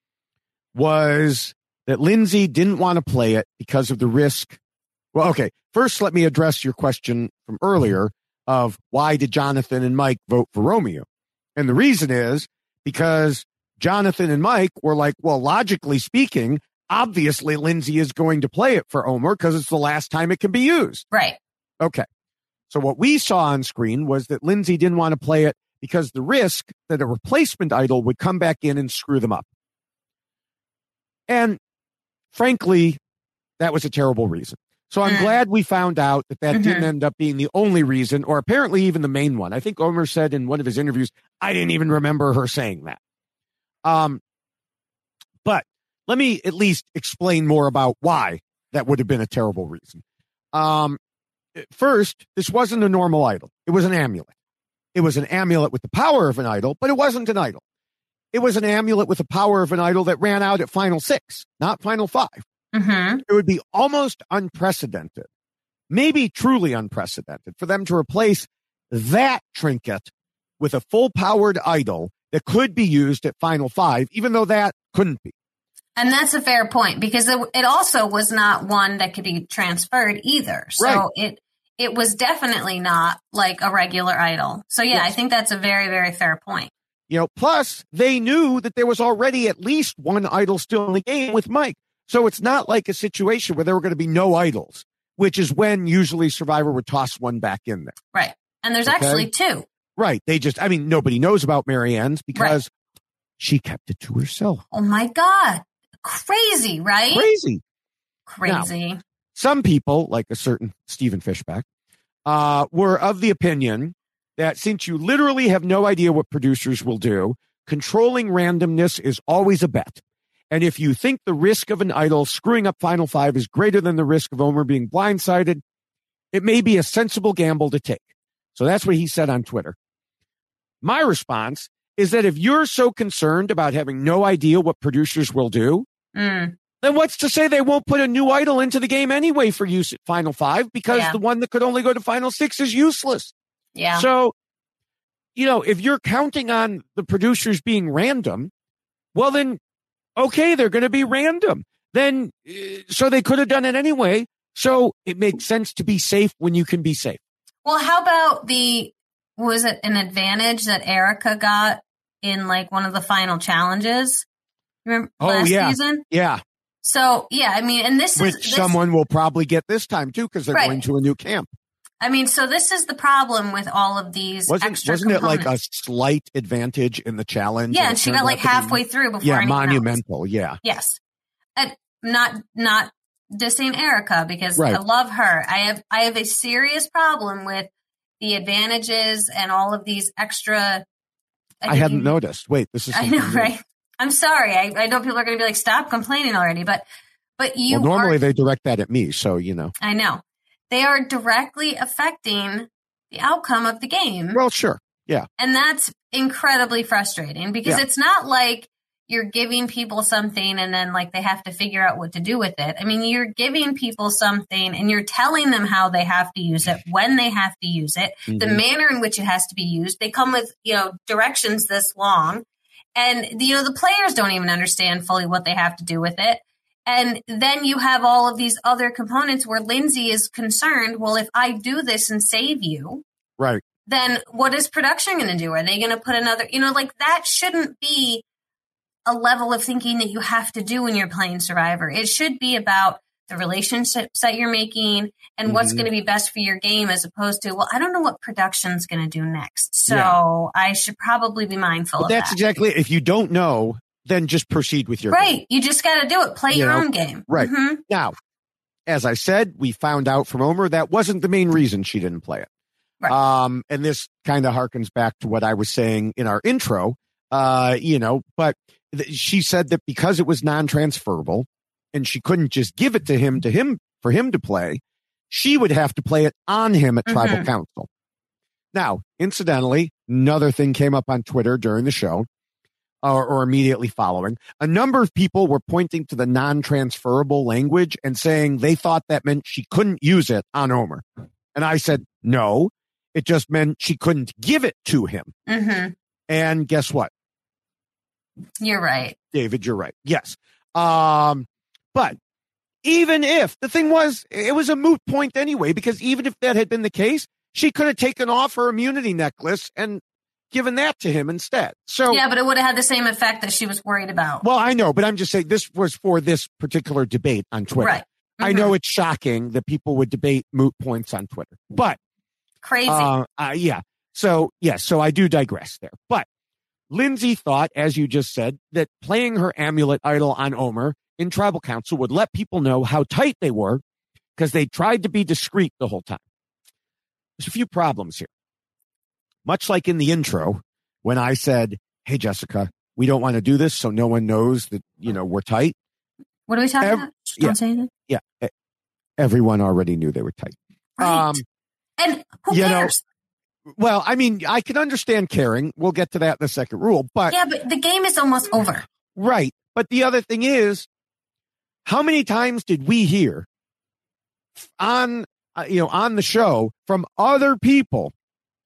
was that Lindsay didn't want to play it because of the risk. Well, okay. First, let me address your question from earlier of why did Jonathan and Mike vote for Romeo? And the reason is because Jonathan and Mike were like, well, logically speaking, obviously Lindsay is going to play it for Omar because it's the last time it can be used. Right. Okay. So what we saw on screen was that Lindsay didn't want to play it because the risk that a replacement idol would come back in and screw them up. And frankly, that was a terrible reason. So I'm mm. glad we found out that that mm-hmm. didn't end up being the only reason, or apparently even the main one. I think Omar said in one of his interviews, I didn't even remember her saying that. Um, but let me at least explain more about why that would have been a terrible reason. Um, first, this wasn't a normal idol. It was an amulet. It was an amulet with the power of an idol, but it wasn't an idol. It was an amulet with the power of an idol that ran out at Final Six, not Final Five. Mm-hmm. It would be almost unprecedented, maybe truly unprecedented, for them to replace that trinket with a full-powered idol that could be used at Final Five, even though that couldn't be. And that's a fair point, because it, it also was not one that could be transferred either. So right. it it was definitely not like a regular idol. So yeah, yes. I think that's a very, very fair point. You know, plus they knew that there was already at least one idol still in the game with Mike. So it's not like a situation where there were going to be no idols, which is when usually Survivor would toss one back in there. Right. And there's okay? actually two. Right. They just, I mean, nobody knows about Marianne's because right. she kept it to herself. Oh my God. Crazy, right? Crazy. Crazy. Now, some people, like a certain Stephen Fishback, uh, were of the opinion that since you literally have no idea what producers will do, controlling randomness is always a bet. And if you think the risk of an idol screwing up Final Five is greater than the risk of Omer being blindsided, it may be a sensible gamble to take. So that's what he said on Twitter. My response is that if you're so concerned about having no idea what producers will do, Mm. then what's to say they won't put a new idol into the game anyway for use at Final Five, because Yeah. the one that could only go to Final Six is useless. Yeah. So, you know, if you're counting on the producers being random, well then, okay, they're going to be random. Then, uh, so they could have done it anyway. So it makes sense to be safe when you can be safe. Well, how about the, was it an advantage that Erica got in like one of the final challenges? Remember Oh, last yeah. season? Yeah. So, yeah, I mean, and this Which is, this, someone will probably get this time too, because they're Right. going to a new camp. I mean, so this is the problem with all of these Wasn't, extra wasn't it like a components. slight advantage in the challenge? Yeah, it and she turned got like out to be- halfway through before Yeah, anyone else. monumental. Yeah. Yes. And not, not dissing Erica because Right. I love her. I have, I have a serious problem with the advantages and all of these extra. I, think hadn't you- noticed. Wait, this is I know, something new. right? I'm sorry. I, I know people are going to be like, stop complaining already, but, but you Well, normally are, they direct that at me, so you know. I know they are directly affecting the outcome of the game. Well, sure. Yeah. And that's incredibly frustrating because Yeah. it's not like you're giving people something and then like they have to figure out what to do with it. I mean, you're giving people something and you're telling them how they have to use it, when they have to use it, the Mhm. manner in which it has to be used. They come with, you know, directions this long. And, you know, the players don't even understand fully what they have to do with it. And then you have all of these other components where Lindsay is concerned, well, if I do this and save you, Right. then what is production going to do? Are they going to put another, you know, like that shouldn't be a level of thinking that you have to do when you're playing Survivor. It should be about the relationships that you're making and what's Mhm. going to be best for your game as opposed to, well, I don't know what production's going to do next. So Yeah. I should probably be mindful But of that's that. exactly it. If you don't know, then just proceed with your game. Right. You just got to do it. Play You your know, own game. right. Mhm. Now, as I said, we found out from Omer that wasn't the main reason she didn't play it. Right. Um, and this kind of harkens back to what I was saying in our intro, uh, you know, but th- she said that because it was non-transferable and she couldn't just give it to him, to him, for him to play, she would have to play it on him at tribal Mhm. council. Now, incidentally, another thing came up on Twitter during the show, or, or immediately following. A number of people were pointing to the non-transferable language and saying they thought that meant she couldn't use it on Omer. And I said, no, it just meant she couldn't give it to him. Mhm. And guess what? You're right. David, you're right. Yes. Um, but even if the thing was, it was a moot point anyway, because even if that had been the case, she could have taken off her immunity necklace and given that to him instead. So, Yeah, but it would have had the same effect that she was worried about. well, I know, but I'm just saying this was for this particular debate on Twitter. Right. I Mhm. know it's shocking that people would debate moot points on Twitter, but Crazy. uh, uh, yeah. So, yes, so I do digress there. But Lindsay thought, as you just said, that playing her amulet idol on Omer in tribal council would let people know how tight they were because they tried to be discreet the whole time. There's a few problems here. Much like in the intro, when I said, hey, Jessica, we don't want to do this so no one knows that, you know, we're tight. what are we talking ev- about? Just don't yeah. say anything. Yeah. e- Everyone already knew they were tight. Right. Um, and who you know, cares? Well, I mean, I can understand caring. We'll get to that in the second rule, but Yeah, but the game is almost over. right. But the other thing is, how many times did we hear on, uh, you know, on the show from other people,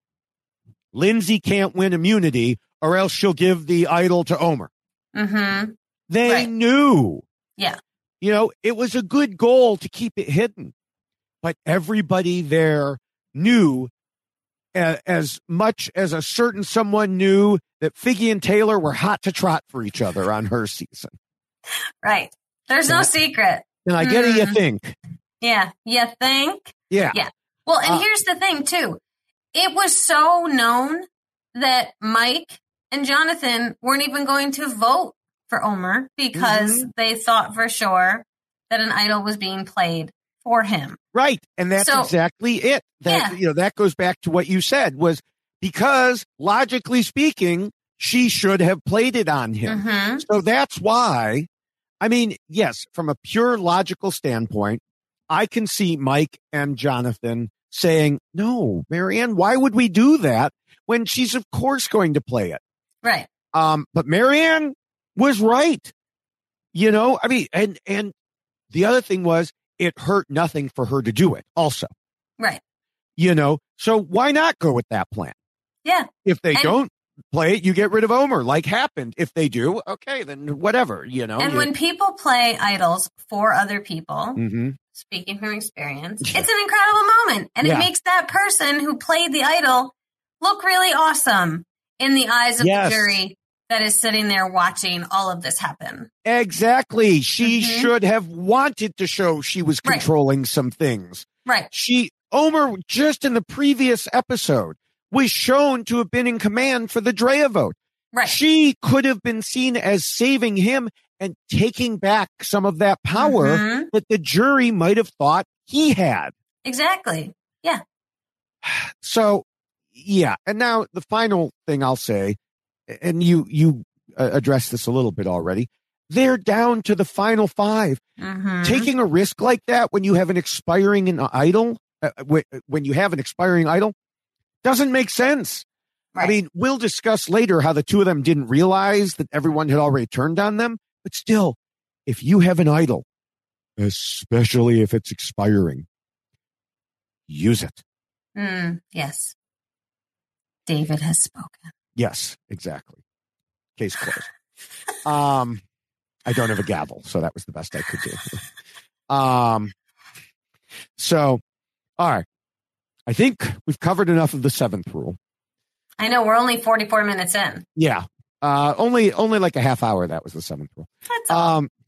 Lindsay can't win immunity or else she'll give the idol to Omer. Mm-hmm. They Right. knew. Yeah. You know, it was a good goal to keep it hidden, but everybody there knew a- as much as a certain someone knew that Figgy and Taylor were hot to trot for each other on her season. Right. There's no Yeah. secret. And I get it, you Mm. think. Yeah. You think? Yeah. Yeah. Well, and Uh, here's the thing, too. It was so known that Mike and Jonathan weren't even going to vote for Omer because Mm-hmm. they thought for sure that an idol was being played for him. Right. And that's So- exactly it. That, Yeah. you know, that goes back to what you said was because logically speaking, she should have played it on him. Mm-hmm. So that's why I mean, yes, from a pure logical standpoint, I can see Mike and Jonathan saying, no, Marianne, why would we do that when she's, of course, going to play it? Right. Um, but Marianne was right. You know, I mean, and, and the other thing was it hurt nothing for her to do it also. Right. You know, so why not go with that plan? Yeah. If they and, don't play it, you get rid of Omer, like happened. If they do, okay, then whatever, you know. And you, when people play idols for other people, mm-hmm. speaking from experience, it's an incredible moment. And yeah. it makes that person who played the idol look really awesome in the eyes of yes. the jury that is sitting there watching all of this happen. Exactly. She mm-hmm. should have wanted to show she was controlling right. some things. Right. She, Omer, just in the previous episode, was shown to have been in command for the Drea vote. Right. She could have been seen as saving him and taking back some of that power mm-hmm. that the jury might have thought he had. Exactly. Yeah. So, yeah. And now the final thing I'll say, and you, you uh, addressed this a little bit already, they're down to the final five. Mm-hmm. Taking a risk like that when you have an expiring an idol, uh, when you have an expiring idol, doesn't make sense. Right. I mean, we'll discuss later how the two of them didn't realize that everyone had already turned on them. But still, if you have an idol, especially if it's expiring, use it. Mm, yes. David has spoken. Yes, exactly. Case closed. um, I don't have a gavel, so that was the best I could do. um, so, all right. I think we've covered enough of the seventh rule. I know, we're only forty-four minutes in. Yeah. Uh, only only like a half hour, that was the seventh rule. That's all. Um,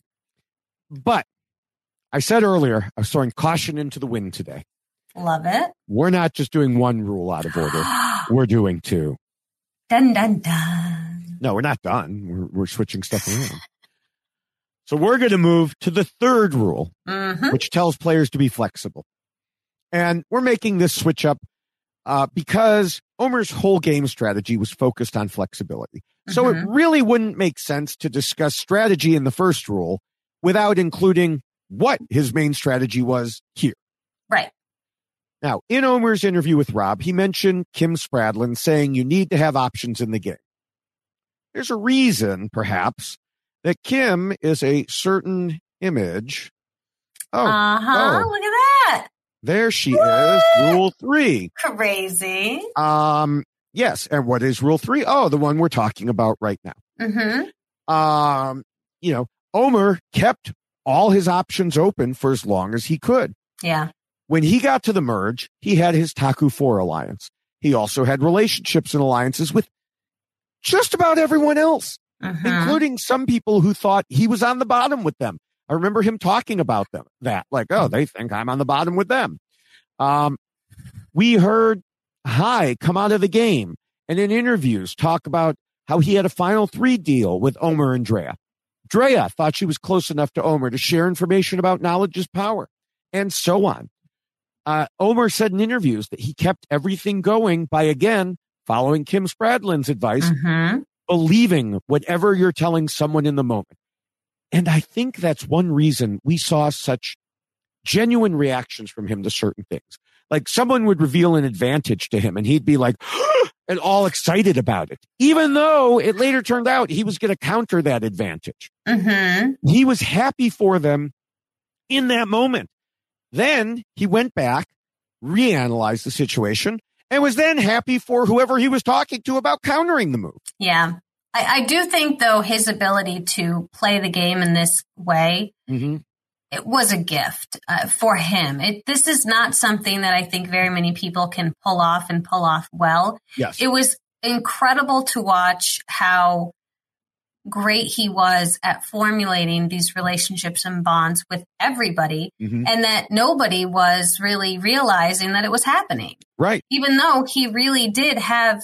but I said earlier, I was throwing caution into the wind today. Love it. We're not just doing one rule out of order. We're doing two. Dun, dun, dun. No, we're not done. We're, we're switching stuff around. So we're going to move to the third rule, mm-hmm. which tells players to be flexible. And we're making this switch up uh, because Omer's whole game strategy was focused on flexibility. Mm-hmm. So it really wouldn't make sense to discuss strategy in the first rule without including what his main strategy was here. Right. Now, in Omer's interview with Rob, he mentioned Kim Spradlin saying you need to have options in the game. There's a reason, perhaps, that Kim is a certain image. Oh, uh-huh. oh. Look at that. There she what? is, rule three. Crazy. Um, yes, and what is rule three? Oh, the one we're talking about right now. Mm-hmm. Um, you know, Omer kept all his options open for as long as he could. Yeah. When he got to the merge, he had his Taku four alliance. He also had relationships and alliances with just about everyone else, mm-hmm. including some people who thought he was on the bottom with them. I remember him talking about them, that like, oh, they think I'm on the bottom with them. Um, we heard Hai come out of the game and in interviews talk about how he had a final three deal with Omer and Drea. Drea thought she was close enough to Omer to share information about knowledge is power, and so on. Uh, Omer said in interviews that he kept everything going by, again, following Kim Spradlin's advice, mm-hmm. believing whatever you're telling someone in the moment. And I think that's one reason we saw such genuine reactions from him to certain things. Like someone would reveal an advantage to him and he'd be like, and all excited about it, even though it later turned out he was going to counter that advantage. Mm-hmm. He was happy for them in that moment. Then he went back, reanalyzed the situation, and was then happy for whoever he was talking to about countering the move. Yeah. I, I do think, though, his ability to play the game in this way, mm-hmm. it was a gift uh, for him. It, this is not something that I think very many people can pull off and pull off well. Yes. It was incredible to watch how great he was at formulating these relationships and bonds with everybody, mm-hmm. and that nobody was really realizing that it was happening. Right. Even though he really did have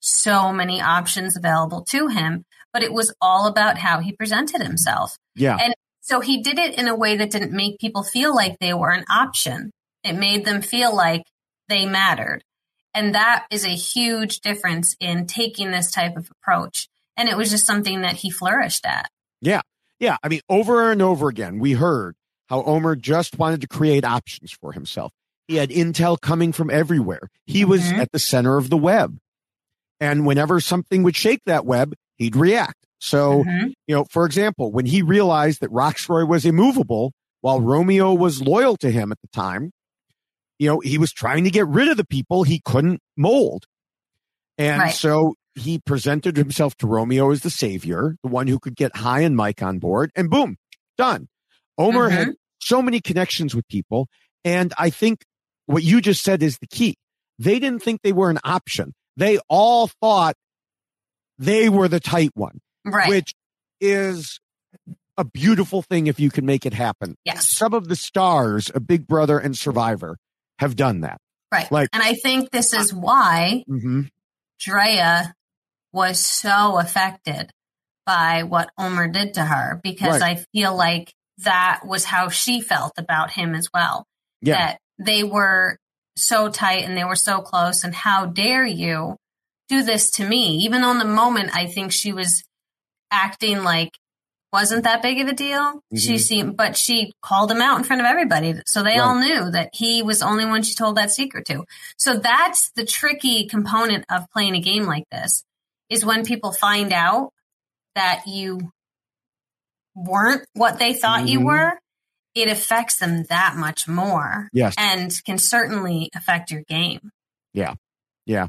so many options available to him, but it was all about how he presented himself. Yeah. And so he did it in a way that didn't make people feel like they were an option. It made them feel like they mattered. And that is a huge difference in taking this type of approach. And it was just something that he flourished at. Yeah. Yeah, I mean, over and over again, we heard how Omer just wanted to create options for himself. He had intel coming from everywhere. He was Mhm. at the center of the web. And whenever something would shake that web, he'd react. So, Mhm. you know, for example, when he realized that Roxroy was immovable while Romeo was loyal to him at the time, you know, he was trying to get rid of the people he couldn't mold. And Right. so he presented himself to Romeo as the savior, the one who could get Hai and Mike on board, and boom, done. Omer Mhm. had so many connections with people. And I think what you just said is the key. They didn't think they were an option. They all thought they were the tight one, Right. which is a beautiful thing if you can make it happen. Yes. Some of the stars of Big Brother and Survivor have done that. Right. Like- and I think this is why Mm-hmm. Drea was so affected by what Omer did to her, because Right. I feel like that was how she felt about him as well. Yeah. That they were so tight and they were so close, and how dare you do this to me? Even on the moment, I think she was acting like wasn't that big of a deal. She Mhm. seemed, but she called him out in front of everybody. So they Right. all knew that he was the only one she told that secret to. So that's the tricky component of playing a game like this, is when people find out that you weren't what they thought you Mhm. were, it affects them that much more. Yes. And can certainly affect your game. Yeah. Yeah.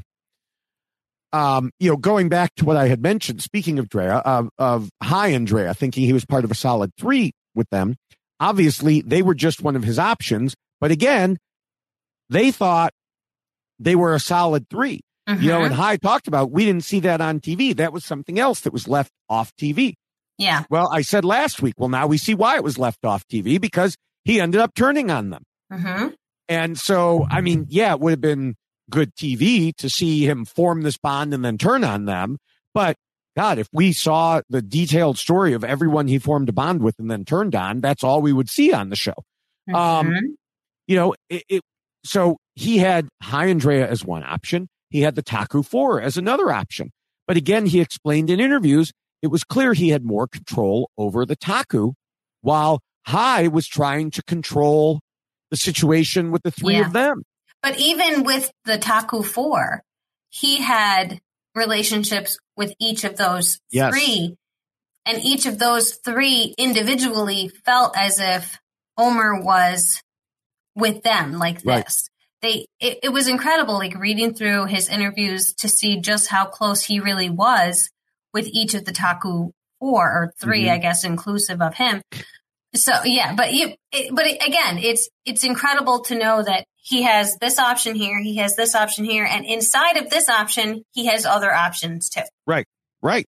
Um, you know, going back to what I had mentioned, speaking of Drea, of, of Hai and Drea, thinking he was part of a solid three with them, obviously they were just one of his options. But again, they thought they were a solid three. You know, Mhm. and Hai talked about, we didn't see that on T V. That was something else that was left off T V. Yeah. Well, I said last week, well, now we see why it was left off T V, because he ended up turning on them. hmm And so, I mean, yeah, it would have been good T V to see him form this bond and then turn on them. But God, if we saw the detailed story of everyone he formed a bond with and then turned on, that's all we would see on the show. Um, Mhm. You know, it, it so he had Hai and Drea as one option. He had the Taku Four as another option. But again, he explained in interviews, it was clear he had more control over the Taku, while Hai was trying to control the situation with the three Yeah. of them. But even with the Taku Four, he had relationships with each of those Yes. three. And each of those three individually felt as if Omer was with them like Right. this. They it, it was incredible, like reading through his interviews to see just how close he really was with each of the Taku Four, or three, Mhm. I guess, inclusive of him. So yeah, but you, it, but it, again, it's it's incredible to know that he has this option here, he has this option here, and inside of this option, he has other options too. Right, right.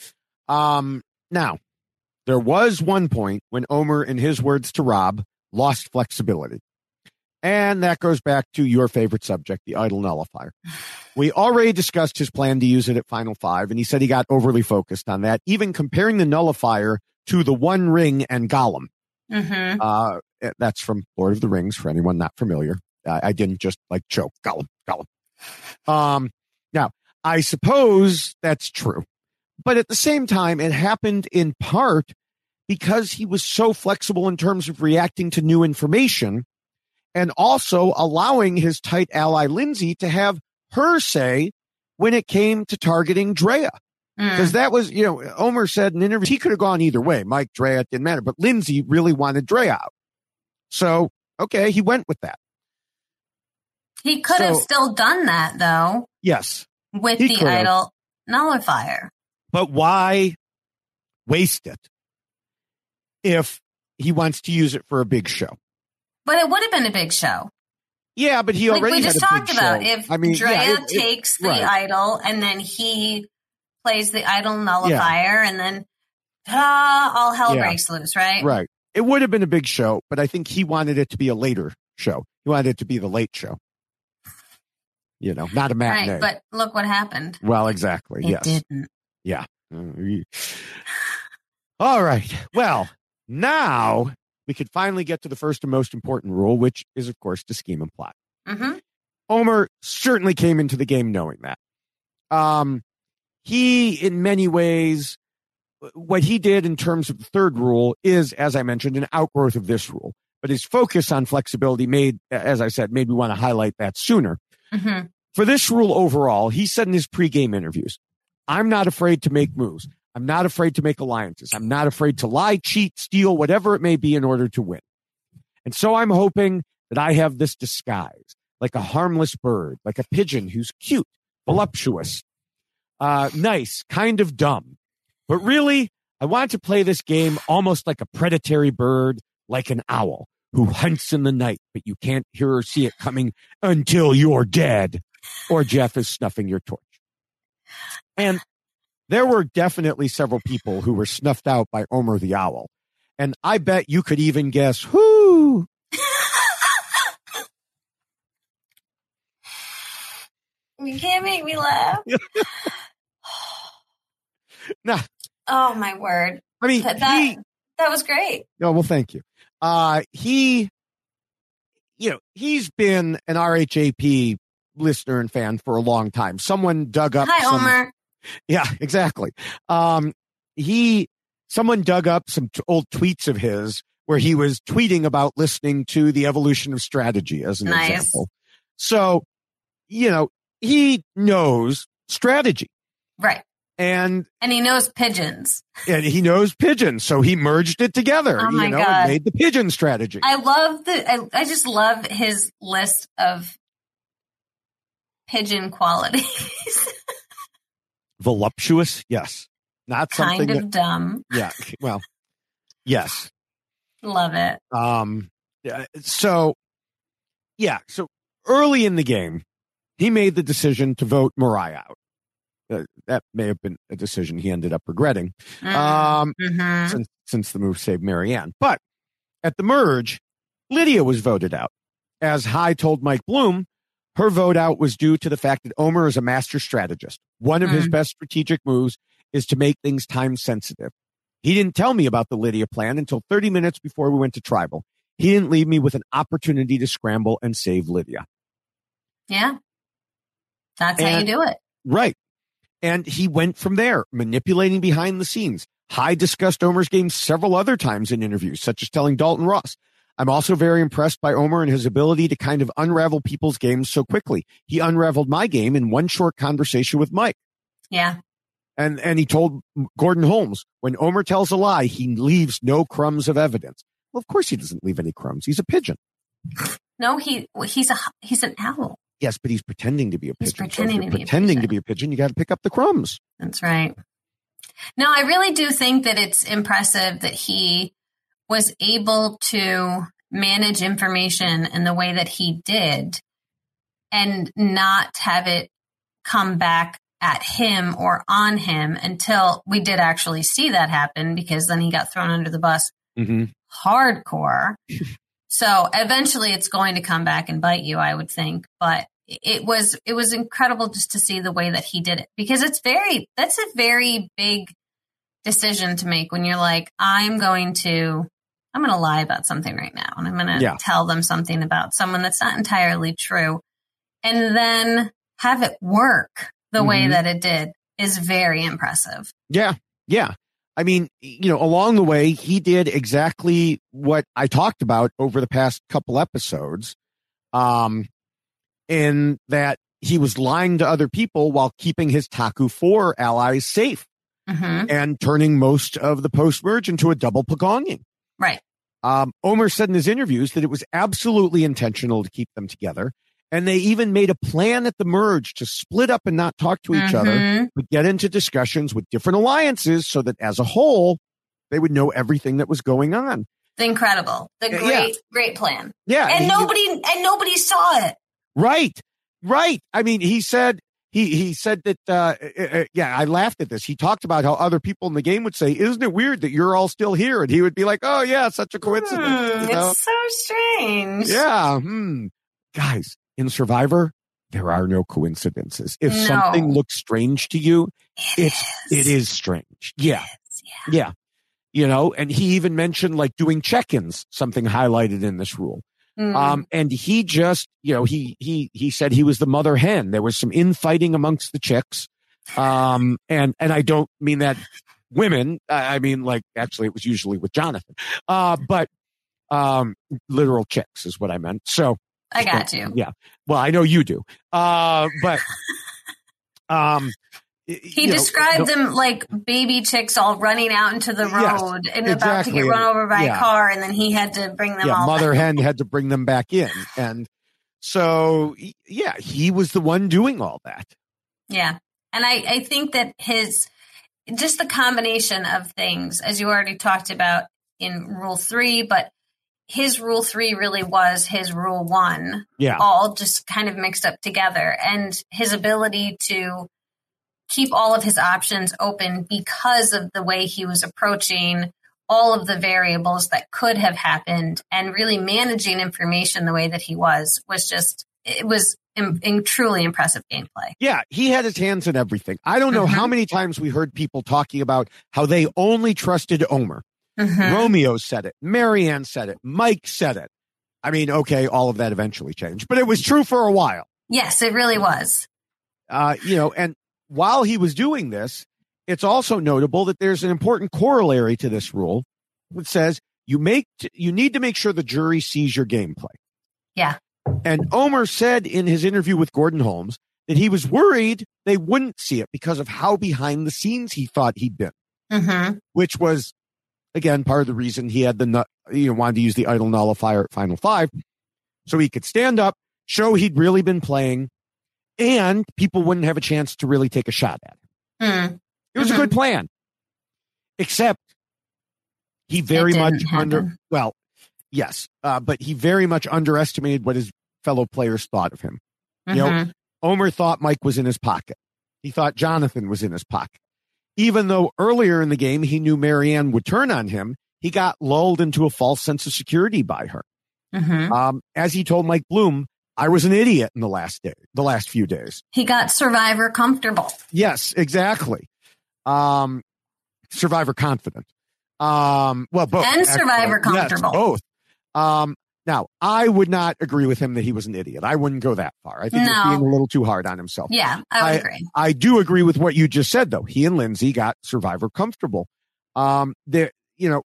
Um, now, there was one point when Omer, in his words to Rob, lost flexibility. And that goes back to your favorite subject, the idol nullifier. We already discussed his plan to use it at Final Five, and he said he got overly focused on that, even comparing the nullifier to the One Ring and Gollum. Mm-hmm. Uh, that's from Lord of the Rings, for anyone not familiar. I, I didn't just like choke. Gollum, Gollum. Um, now, I suppose that's true. But at the same time, it happened in part because he was so flexible in terms of reacting to new information, and also allowing his tight ally Lindsay to have her say when it came to targeting Drea. Because Mm. that was, you know, Omer said in interviews, he could have gone either way. Mike, Drea, it didn't matter. But Lindsay really wanted Drea out. So, okay, he went with that. He could have So- still done that though Yes. with He the could have. idol nullifier. But why waste it if he wants to use it for a big show? But it would have been a big show. Yeah, but he Like already we just had a talked big about, show. if I mean, Drea yeah, it- it- takes the right. idol and then he plays the idol nullifier, and then ta, all hell Yeah. breaks loose, right? Right. It would have been a big show, but I think he wanted it to be a later show. He wanted it to be the late show. You know, not a matinee. Right. But look what happened. Well, exactly. It yes. didn't. Yeah. Uh, All right. Well, now we could finally get to the first and most important rule, which is, of course, to scheme and plot. Mm-hmm. Omer certainly came into the game knowing that. Um, he, in many ways, what he did in terms of the third rule is, as I mentioned, an outgrowth of this rule. But his focus on flexibility made, as I said, made me want to highlight that sooner. Mm-hmm. For this rule overall, he said in his pregame interviews, I'm not afraid to make moves. I'm not afraid to make alliances. I'm not afraid to lie, cheat, steal, whatever it may be in order to win. And so I'm hoping that I have this disguise, like a harmless bird, like a pigeon who's cute, voluptuous, uh, nice, kind of dumb. But really, I want to play this game almost like a predatory bird, like an owl who hunts in the night, but you can't hear or see it coming until you're dead, or Jeff is snuffing your torch. And there were definitely several people who were snuffed out by Omer the Owl. And I bet you could even guess who. You can't make me laugh. Nah. Oh, my word. I mean, that, that, he, that was great. Oh, well, thank you. Uh, he, you know, he's been an R H A P listener and fan for a long time. Someone dug up. Hi, some, Omer. Yeah, exactly. Um, he, someone dug up some t- old tweets of his where he was tweeting about listening to The Evolution of Strategy as an Nice. example. So, you know, he knows strategy. Right. And and he knows pigeons. And he knows pigeons, so he merged it together. Oh my you know, God. and made the pigeon strategy. I love the. I, I just love his list of pigeon qualities. Voluptuous, yes, not something kind of that, dumb. Yeah, well, yes, Love it. Um, yeah, so yeah, so early in the game, he made the decision to vote Mariah out. Uh, that may have been a decision he ended up regretting, Mm. um, Mhm. since, since the move saved Marianne. But at the merge, Lydia was voted out. As High told Mike Bloom, her vote out was due to the fact that Omer is a master strategist. One of his Mm. best strategic moves is to make things time sensitive. He didn't tell me about the Lydia plan until thirty minutes before we went to Tribal. He didn't leave me with an opportunity to scramble and save Lydia. Yeah. That's how And- you do it. Right. And he went from there, manipulating behind the scenes. High discussed Omer's game several other times in interviews, such as telling Dalton Ross, I'm also very impressed by Omer and his ability to kind of unravel people's games so quickly. He unraveled my game in one short conversation with Mike. Yeah. And and he told Gordon Holmes, when Omer tells a lie, he leaves no crumbs of evidence. Well, of course he doesn't leave any crumbs. He's a pigeon. No, he he's a he's an owl. Yes, but he's pretending to be a He's pigeon. pretending so if to you're be a pretending pigeon. to be a pigeon, you got to pick up the crumbs. That's right. No, I really do think that it's impressive that he was able to manage information in the way that he did and not have it come back at him or on him until we did actually see that happen, because then he got thrown under the bus Mm-hmm. hardcore. So eventually it's going to come back and bite you, I would think. But it was it was incredible just to see the way that he did it, because it's very that's a very big decision to make when you're like, I'm going to I'm going to lie about something right now, and I'm going to Yeah. tell them something about someone that's not entirely true, and then have it work the way Mhm. that it did is very impressive. Yeah, yeah. I mean, you know, along the way, he did exactly what I talked about over the past couple episodes, um, in that he was lying to other people while keeping his Taku four allies safe hmm and turning most of the post-merge into a double pagonging. Right. Um, Omer said in his interviews that it was absolutely intentional to keep them together. And they even made a plan at the merge to split up and not talk to each other, Mhm. but get into discussions with different alliances so that as a whole, they would know everything that was going on. Incredible. The Yeah, great, great plan. Yeah. And he- nobody and nobody saw it. Right. Right. I mean, he said, he, he said that, uh, uh, uh, yeah, I laughed at this. He talked about how other people in the game would say, isn't it weird that you're all still here? And he would be like, oh yeah, such a coincidence. Hmm, you know? it's so strange. Yeah. Hmm. Guys, in Survivor, there are no coincidences. If No. something looks strange to you, It it's, is. it is strange. Yeah. Yeah. Yeah. You know, and he even mentioned like doing check-ins, something highlighted in this rule. Mm. Um, and he just, you know, he, he, he said he was the mother hen. There was some infighting amongst the chicks. Um, and, and I don't mean that women. I mean, like, actually, it was usually with Jonathan. Uh, but um, literal chicks is what I meant. So I got you. Yeah. Well, I know you do. Uh, but um, he described know, them like baby chicks all running out into the road yes, and exactly. about to get run over by yeah. a car, and then he had to bring them yeah, all mother back. hen had to bring them back in. And so, yeah, he was the one doing all that. Yeah. And I, I think that his, just the combination of things, as you already talked about in rule three, but his rule three really was his rule one. Yeah. All just kind of mixed up together. And his ability to keep all of his options open because of the way he was approaching all of the variables that could have happened and really managing information the way that he was, was just, it was in, in truly impressive gameplay. Yeah, he had his hands in everything. I don't know mm-hmm. how many times we heard people talking about how they only trusted Omer. Mm-hmm. Romeo said it. Marianne said it. Mike said it. I mean, okay, all of that eventually changed, but it was true for a while. Yes, it really was. Uh, you know, and while he was doing this, it's also notable that there's an important corollary to this rule that says you make you need to make sure the jury sees your gameplay. Yeah. And Omer said in his interview with Gordon Holmes that he was worried they wouldn't see it because of how behind the scenes he thought he'd been, mm-hmm. which was, again, part of the reason he had the you know wanted to use the idle nullifier at Final Five, so he could stand up, show he'd really been playing, and people wouldn't have a chance to really take a shot at him. Mm. It was mm-hmm. a good plan, except he very much happen. under well, yes, uh, but he very much underestimated what his fellow players thought of him. Mm-hmm. You know, Omer thought Mike was in his pocket. He thought Jonathan was in his pocket. Even though earlier in the game he knew Marianne would turn on him, he got lulled into a false sense of security by her. Mm-hmm. Um, as he told Mike Bloom, I was an idiot in the last day, the last few days. He got Survivor comfortable. Yes, exactly. Um, Survivor confident. Um, well, both. And Survivor actually. comfortable. Yes, both. Um, now, I would not agree with him that he was an idiot. I wouldn't go that far. I think no. he's being a little too hard on himself. Yeah, I would I, agree. I do agree with what you just said, though. He and Lindsay got Survivor comfortable. Um, there, you know,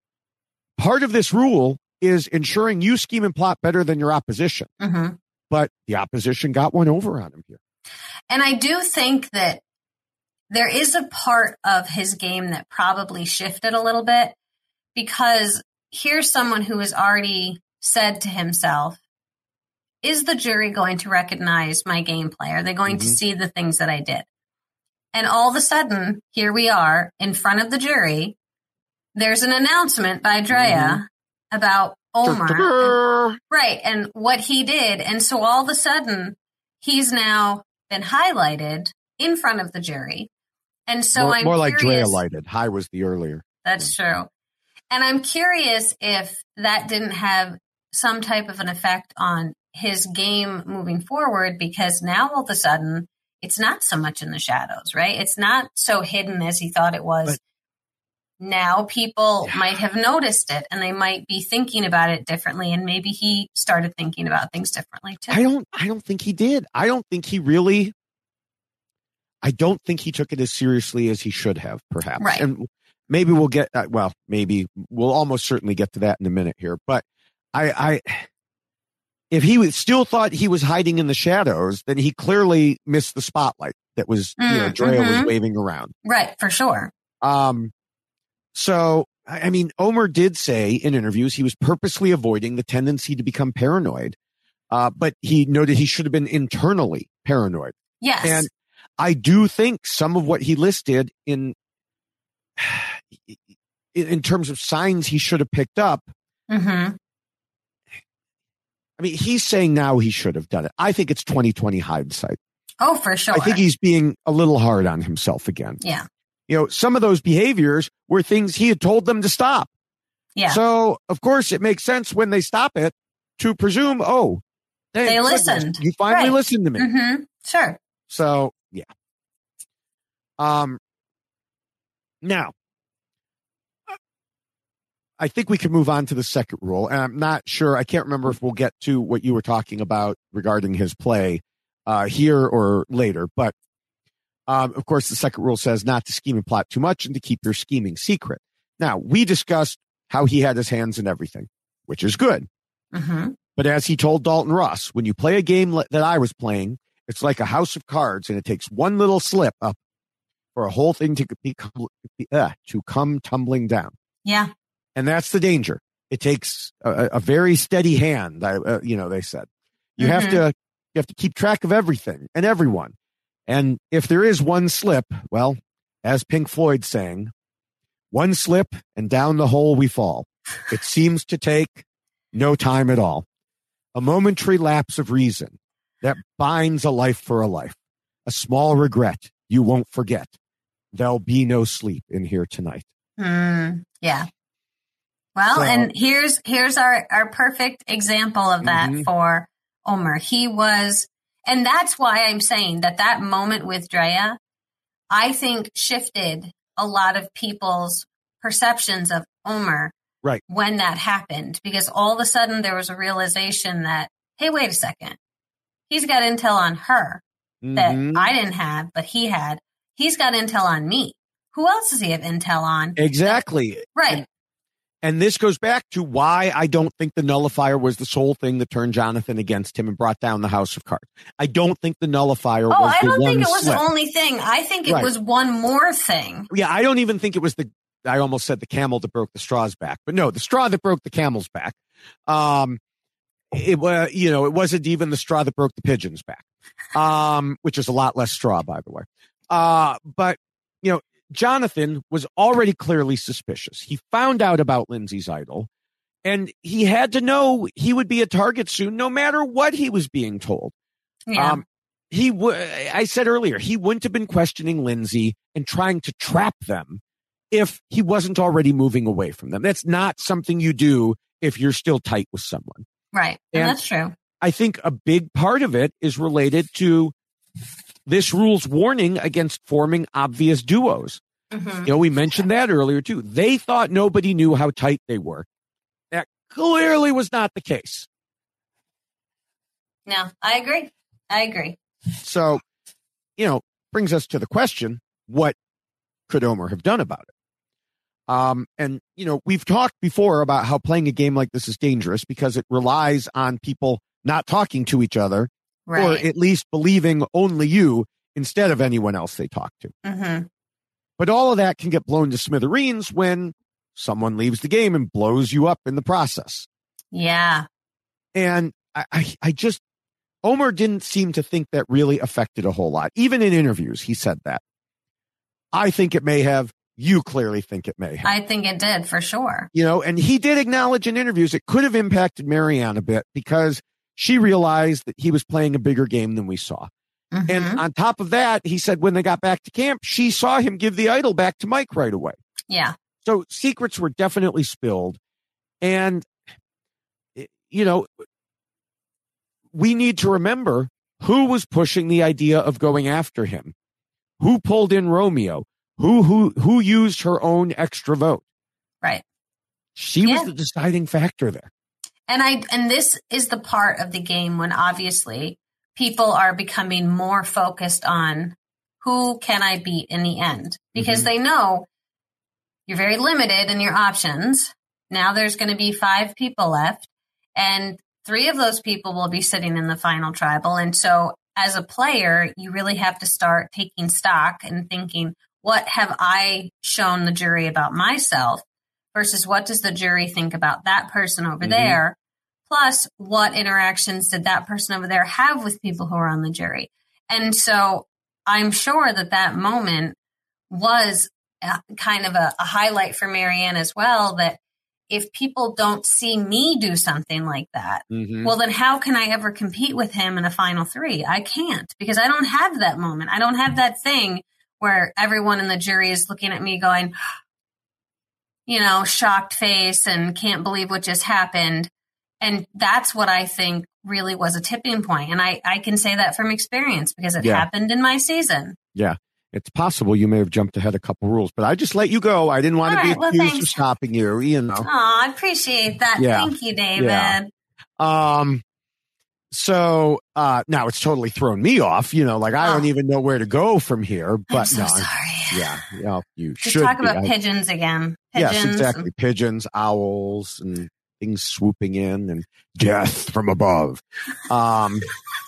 part of this rule is ensuring you scheme and plot better than your opposition. Mm-hmm. But the opposition got one over on him here. And I do think that there is a part of his game that probably shifted a little bit, because here's someone who has already said to himself, is the jury going to recognize my gameplay? Are they going mm-hmm. to see the things that I did? And all of a sudden, here we are in front of the jury. There's an announcement by Drea mm-hmm. about Omer. And, right. And what he did. And so all of a sudden, he's now been highlighted in front of the jury. And so more, I'm more like curious, Drea lighted. High was the earlier. That's true. And I'm curious if that didn't have some type of an effect on his game moving forward, because now all of a sudden it's not so much in the shadows, right? It's not so hidden as he thought it was. But now people yeah. might have noticed it and they might be thinking about it differently. And maybe he started thinking about things differently too. I don't, I don't think he did. I don't think he really, I don't think he took it as seriously as he should have, perhaps. Right. And maybe we'll get, uh, well, maybe we'll almost certainly get to that in a minute here. But I, I, if he still thought he was hiding in the shadows, then he clearly missed the spotlight that was, mm, you know, Drea mm-hmm. was waving around. Right, for sure. Um, so, I mean, Omer did say in interviews he was purposely avoiding the tendency to become paranoid, uh, but he noted he should have been internally paranoid. Yes. And I do think some of what he listed in, in terms of signs he should have picked up. Mm-hmm. I mean, he's saying now he should have done it. I think it's twenty twenty hindsight. Oh, for sure. I think he's being a little hard on himself again. Yeah. You know, some of those behaviors were things he had told them to stop. Yeah. So, of course, it makes sense when they stop it to presume, oh, they goodness, listened. You finally right. listened to me. Mm-hmm. Sure. So, yeah. Um. Now, I think we can move on to the second rule. And I'm not sure. I can't remember if we'll get to what you were talking about regarding his play uh, here or later. But Um, of course, the second rule says not to scheme and plot too much and to keep your scheming secret. Now, we discussed how he had his hands in everything, which is good. Mm-hmm. But as he told Dalton Russ, when you play a game that I was playing, it's like a house of cards, and it takes one little slip up for a whole thing to become, uh, to come tumbling down. Yeah. And that's the danger. It takes a, a very steady hand, uh, you know, they said. You mm-hmm. have to you have to keep track of everything and everyone. And if there is one slip, well, as Pink Floyd sang, one slip and down the hole we fall. It seems to take no time at all. A momentary lapse of reason that binds a life for a life. A small regret you won't forget. There'll be no sleep in here tonight. Mm, yeah. Well, so, and here's here's our, our perfect example of that mm-hmm. for Omar. He was, and that's why I'm saying that that moment with Drea, I think shifted a lot of people's perceptions of Omar right. when that happened. Because all of a sudden there was a realization that, hey, wait a second. He's got intel on her mm-hmm. that I didn't have, but he had. He's got intel on me. Who else does he have intel on? Exactly. Right. And, and this goes back to why I don't think the nullifier was the sole thing that turned Jonathan against him and brought down the House of Cards. I don't think the nullifier oh, was I the don't one think it was slip. the only thing. I think it right. was one more thing. Yeah, I don't even think it was the, I almost said the camel that broke the straw's back. But no, the straw that broke the camel's back. Um, it was, you know, it wasn't even the straw that broke the pigeon's back, um, which is a lot less straw, by the way. Uh, but, you know, Jonathan was already clearly suspicious. He found out about Lindsay's idol, and he had to know he would be a target soon, no matter what he was being told. Yeah. Um, he w- I said earlier, he wouldn't have been questioning Lindsay and trying to trap them if he wasn't already moving away from them. That's not something you do if you're still tight with someone. Right. And, and that's true. I think a big part of it is related to this rule's warning against forming obvious duos. Mm-hmm. You know, we mentioned that earlier too. They thought nobody knew how tight they were. That clearly was not the case. No, I agree. I agree. So, you know, brings us to the question, what could Omar have done about it? Um, and, you know, we've talked before about how playing a game like this is dangerous because it relies on people not talking to each other right. or at least believing only you instead of anyone else they talk to. Mm-hmm. But all of that can get blown to smithereens when someone leaves the game and blows you up in the process. Yeah. And I, I, I just, Omar didn't seem to think that really affected a whole lot. Even in interviews, he said that. I think it may have. You clearly think it may have. I think it did, for sure. You know, and he did acknowledge in interviews it could have impacted Marianne a bit because she realized that he was playing a bigger game than we saw. Mm-hmm. And on top of that, he said when they got back to camp, she saw him give the idol back to Mike right away. Yeah. So secrets were definitely spilled. And, you know, we need to remember who was pushing the idea of going after him, who pulled in Romeo, who who who used her own extra vote. Right. She yeah. was the deciding factor there. And I and this is the part of the game when obviously people are becoming more focused on who can I beat in the end, because mm-hmm. they know you're very limited in your options. Now there's going to be five people left, and three of those people will be sitting in the final tribal. And so as a player, you really have to start taking stock and thinking, what have I shown the jury about myself versus what does the jury think about that person over mm-hmm. there? Plus, what interactions did that person over there have with people who are on the jury? And so I'm sure that that moment was a, kind of a, a highlight for Marianne as well, that if people don't see me do something like that, mm-hmm. well, then how can I ever compete with him in a final three? I can't, because I don't have that moment. I don't have that thing where everyone in the jury is looking at me going, you know, shocked face and can't believe what just happened. And that's what I think really was a tipping point. And I, I can say that from experience because it yeah. happened in my season. Yeah. It's possible you may have jumped ahead a couple rules, but I just let you go. I didn't want All to right, be accused well, of stopping you, you know. Oh, I appreciate that. Yeah. Thank you, David. Yeah. Um, so uh, now it's totally thrown me off. You know, like I oh. don't even know where to go from here. But I'm so no, sorry. Yeah, you know, you Just should talk be. about I, pigeons again. Pigeons yes, exactly. And- pigeons, owls, and things swooping in, and death from above. Um,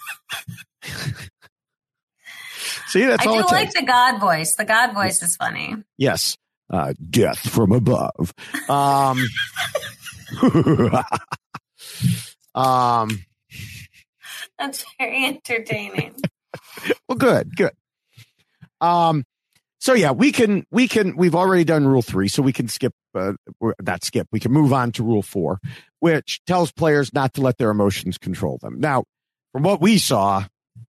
see, that's I all do it like takes. the God voice. The God voice is funny. Yes, uh, death from above. Um, um, That's very entertaining. well, good, good. Um, so yeah, we can, we can, we've already done rule three, so we can skip, uh, not skip, we can move on to rule four, which tells players not to let their emotions control them. Now, from what we saw,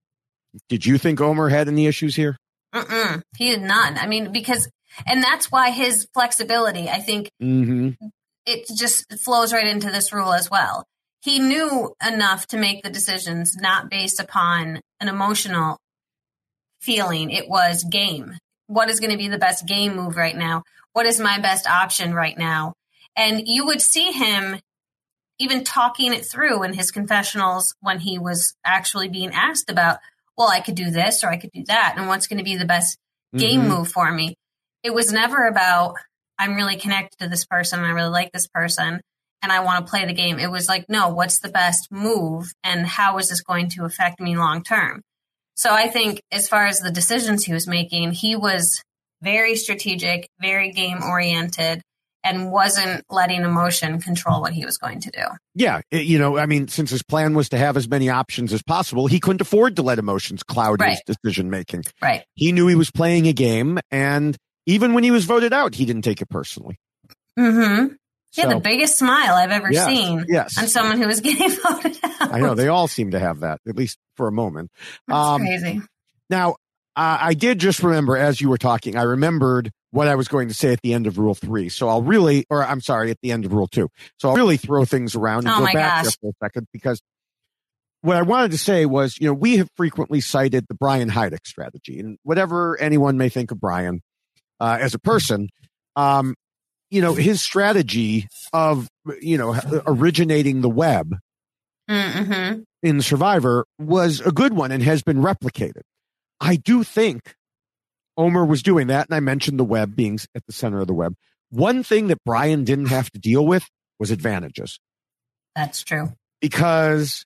did you think Omer had any issues here? Mm-mm, he did not. I mean, because, and that's why his flexibility, I think Mm-hmm. it just flows right into this rule as well. He knew enough to make the decisions not based upon an emotional feeling. It was game. What is going to be the best game move right now? What is my best option right now? And you would see him even talking it through in his confessionals when he was actually being asked about, well, I could do this or I could do that. And what's going to be the best game Mm-hmm. move for me? It was never about, I'm really connected to this person. And I really like this person and I want to play the game. It was like, no, what's the best move and how is this going to affect me long term? So I think as far as the decisions he was making, he was very strategic, very game oriented, and wasn't letting emotion control what he was going to do. Yeah, it- you know, I mean, since his plan was to have as many options as possible, he couldn't afford to let emotions cloud Right. his decision making. Right. He knew he was playing a game, and even when he was voted out, he didn't take it personally. Mm-hmm. He had So- the biggest smile I've ever Yes, seen yes. on someone who was getting voted out. I know they all seem to have that, at least for a moment. That's Um, crazy. Now, uh, I did just remember as you were talking, I remembered what I was going to say at the end of rule three. So I'll really, or I'm sorry, at the end of rule two. So I'll really throw things around and Oh go my back gosh. there for a second, because what I wanted to say was, you know, we have frequently cited the Brian Heidick strategy, and whatever anyone may think of Brian uh, as a person, um, you know, his strategy of, you know, originating the web Mm-hmm. in Survivor was a good one and has been replicated. I do think Omer was doing that, and I mentioned the web being at the center of the web. One thing that Brian didn't have to deal with was advantages. That's true. Because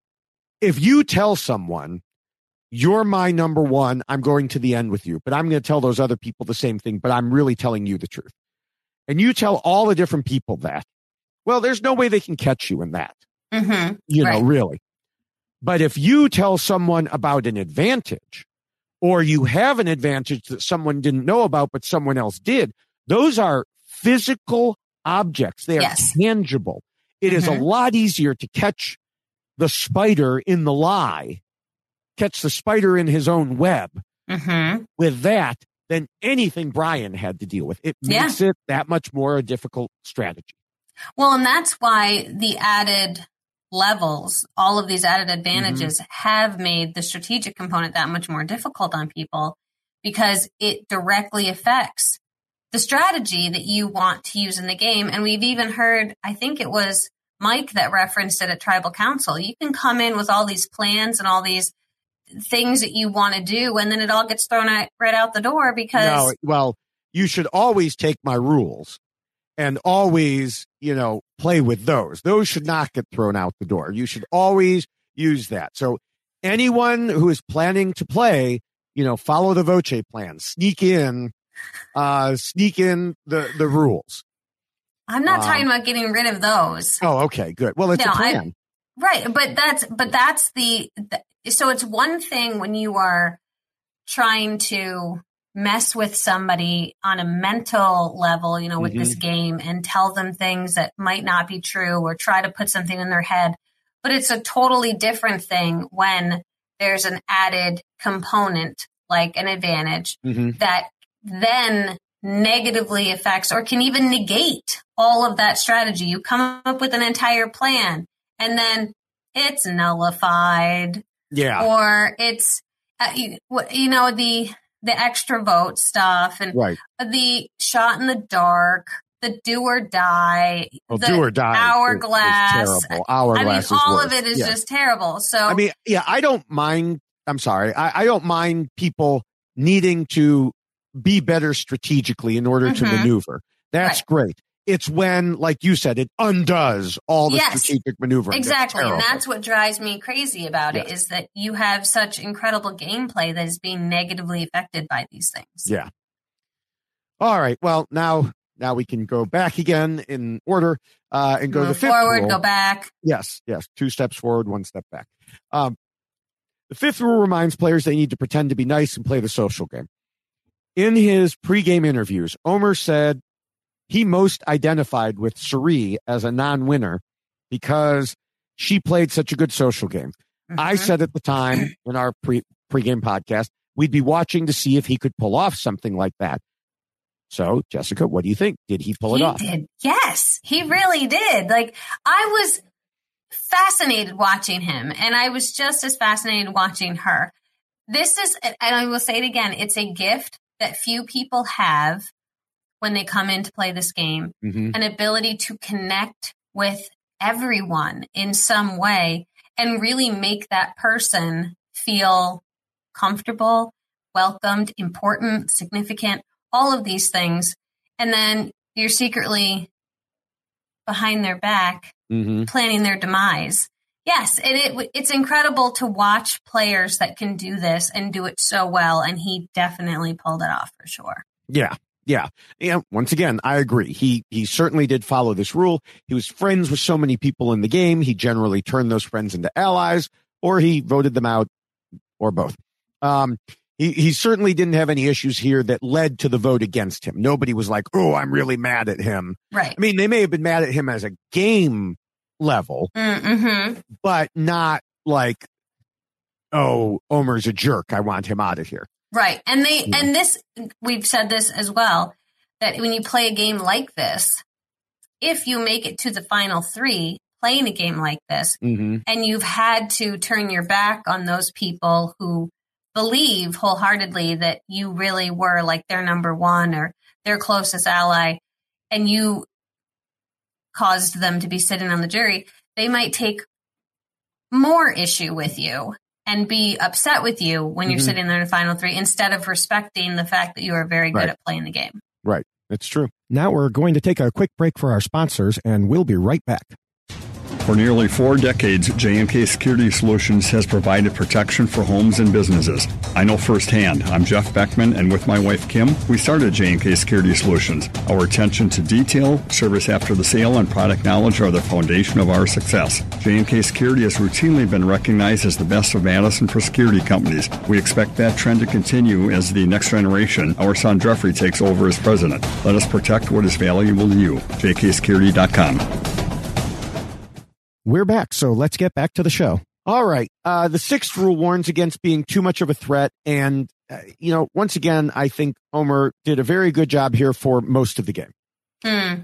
if you tell someone, you're my number one, I'm going to the end with you, but I'm going to tell those other people the same thing, but I'm really telling you the truth. And you tell all the different people that, well, there's no way they can catch you in that, Mm-hmm. you know, Right. really. But if you tell someone about an advantage, or you have an advantage that someone didn't know about, but someone else did, those are physical objects. They are Yes. tangible. It is a Mhm. lot easier to catch the spider in the lie, catch the spider in his own web Mm-hmm. with that than anything Brian had to deal with. It Yeah. makes it that much more a difficult strategy. Well, and that's why the added levels, all of these added advantages have made the strategic component that much more difficult on people because it directly affects the strategy that you want to use in the game. And we've even heard, I think it was Mike that referenced it at Tribal Council. You can come in with all these plans and all these things that you want to do, and then it all gets thrown out, right out the door because No, well, you should always take my rules and always, you know, play with those. Those should not get thrown out the door. You should always use that. So anyone who is planning to play, you know, follow the Voce plan, sneak in, uh, sneak in the, the rules. I'm not um, talking about getting rid of those. Oh, okay, good. Well, it's No, a I- plan. Right, but that's but that's the, the so it's one thing when you are trying to mess with somebody on a mental level, you know, with this game and tell them things that might not be true or try to put something in their head. But it's a totally different thing when there's an added component like an advantage Mhm. that then negatively affects or can even negate all of that strategy. You come up with an entire plan and then it's nullified Yeah, or it's, uh, you, you know, the, the extra vote stuff and right. the shot in the dark the do or die, well, the do or die hourglass. is, is terrible. Hourglass I mean, is all worse. of it is yeah. just terrible. So, I mean, yeah, I don't mind. I'm sorry. I, I don't mind people needing to be better strategically in order mm-hmm. to maneuver. That's right. great. It's when, like you said, it undoes all the yes, strategic maneuvering. Exactly. That's and that's what drives me crazy about yes. it is that you have such incredible gameplay that is being negatively affected by these things. Yeah. All right. Well, now now we can go back again in order uh, and go Move the fifth forward, rule. go back. Yes, yes. Two steps forward, one step back. Um, the fifth rule reminds players they need to pretend to be nice and play the social game. In his pregame interviews, Omer said he most identified with Cirie as a non-winner because she played such a good social game. Mm-hmm. I said at the time in our pre pregame podcast, we'd be watching to see if he could pull off something like that. So, Jessica, what do you think? Did he pull he it off? Did. Yes, he really did. Like, I was fascinated watching him, and I was just as fascinated watching her. This is, and I will say it again, it's a gift that few people have when they come in to play this game, mm-hmm. an ability to connect with everyone in some way and really make that person feel comfortable, welcomed, important, significant, all of these things. And then you're secretly behind their back, mm-hmm. planning their demise. Yes, and it it's incredible to watch players that can do this and do it so well, and he definitely pulled it off for sure. Yeah. Yeah. Yeah. Once again, I agree. He, he certainly did follow this rule. He was friends with so many people in the game. He generally turned those friends into allies, or he voted them out, or both. Um, he, he certainly didn't have any issues here that led to the vote against him. Nobody was like, oh, I'm really mad at him. Right. I mean, they may have been mad at him as a game level, mm-hmm. but not like, oh, Omer's a jerk. I want him out of here. Right. And they, yeah. and this, we've said this as well, that when you play a game like this, if you make it to the final three playing a game like this, mm-hmm. and you've had to turn your back on those people who believe wholeheartedly that you really were like their number one or their closest ally, and you caused them to be sitting on the jury, they might take more issue with you and be upset with you when you're mm-hmm. sitting there in the final three instead of respecting the fact that you are very good right. at playing the game. Right. That's true. Now we're going to take a quick break for our sponsors, and we'll be right back. For nearly four decades, J and K Security Solutions has provided protection for homes and businesses. I know firsthand. I'm Jeff Beckman, and with my wife, Kim, we started J and K Security Solutions. Our attention to detail, service after the sale, and product knowledge are the foundation of our success. J and K Security has routinely been recognized as the best of Madison for security companies. We expect that trend to continue as the next generation, our son Jeffrey, takes over as president. Let us protect what is valuable to you. J K security dot com. We're back, so let's get back to the show. All right. Uh, the sixth rule warns against being too much of a threat. And, uh, you know, once again, I think Omer did a very good job here for most of the game. Mm.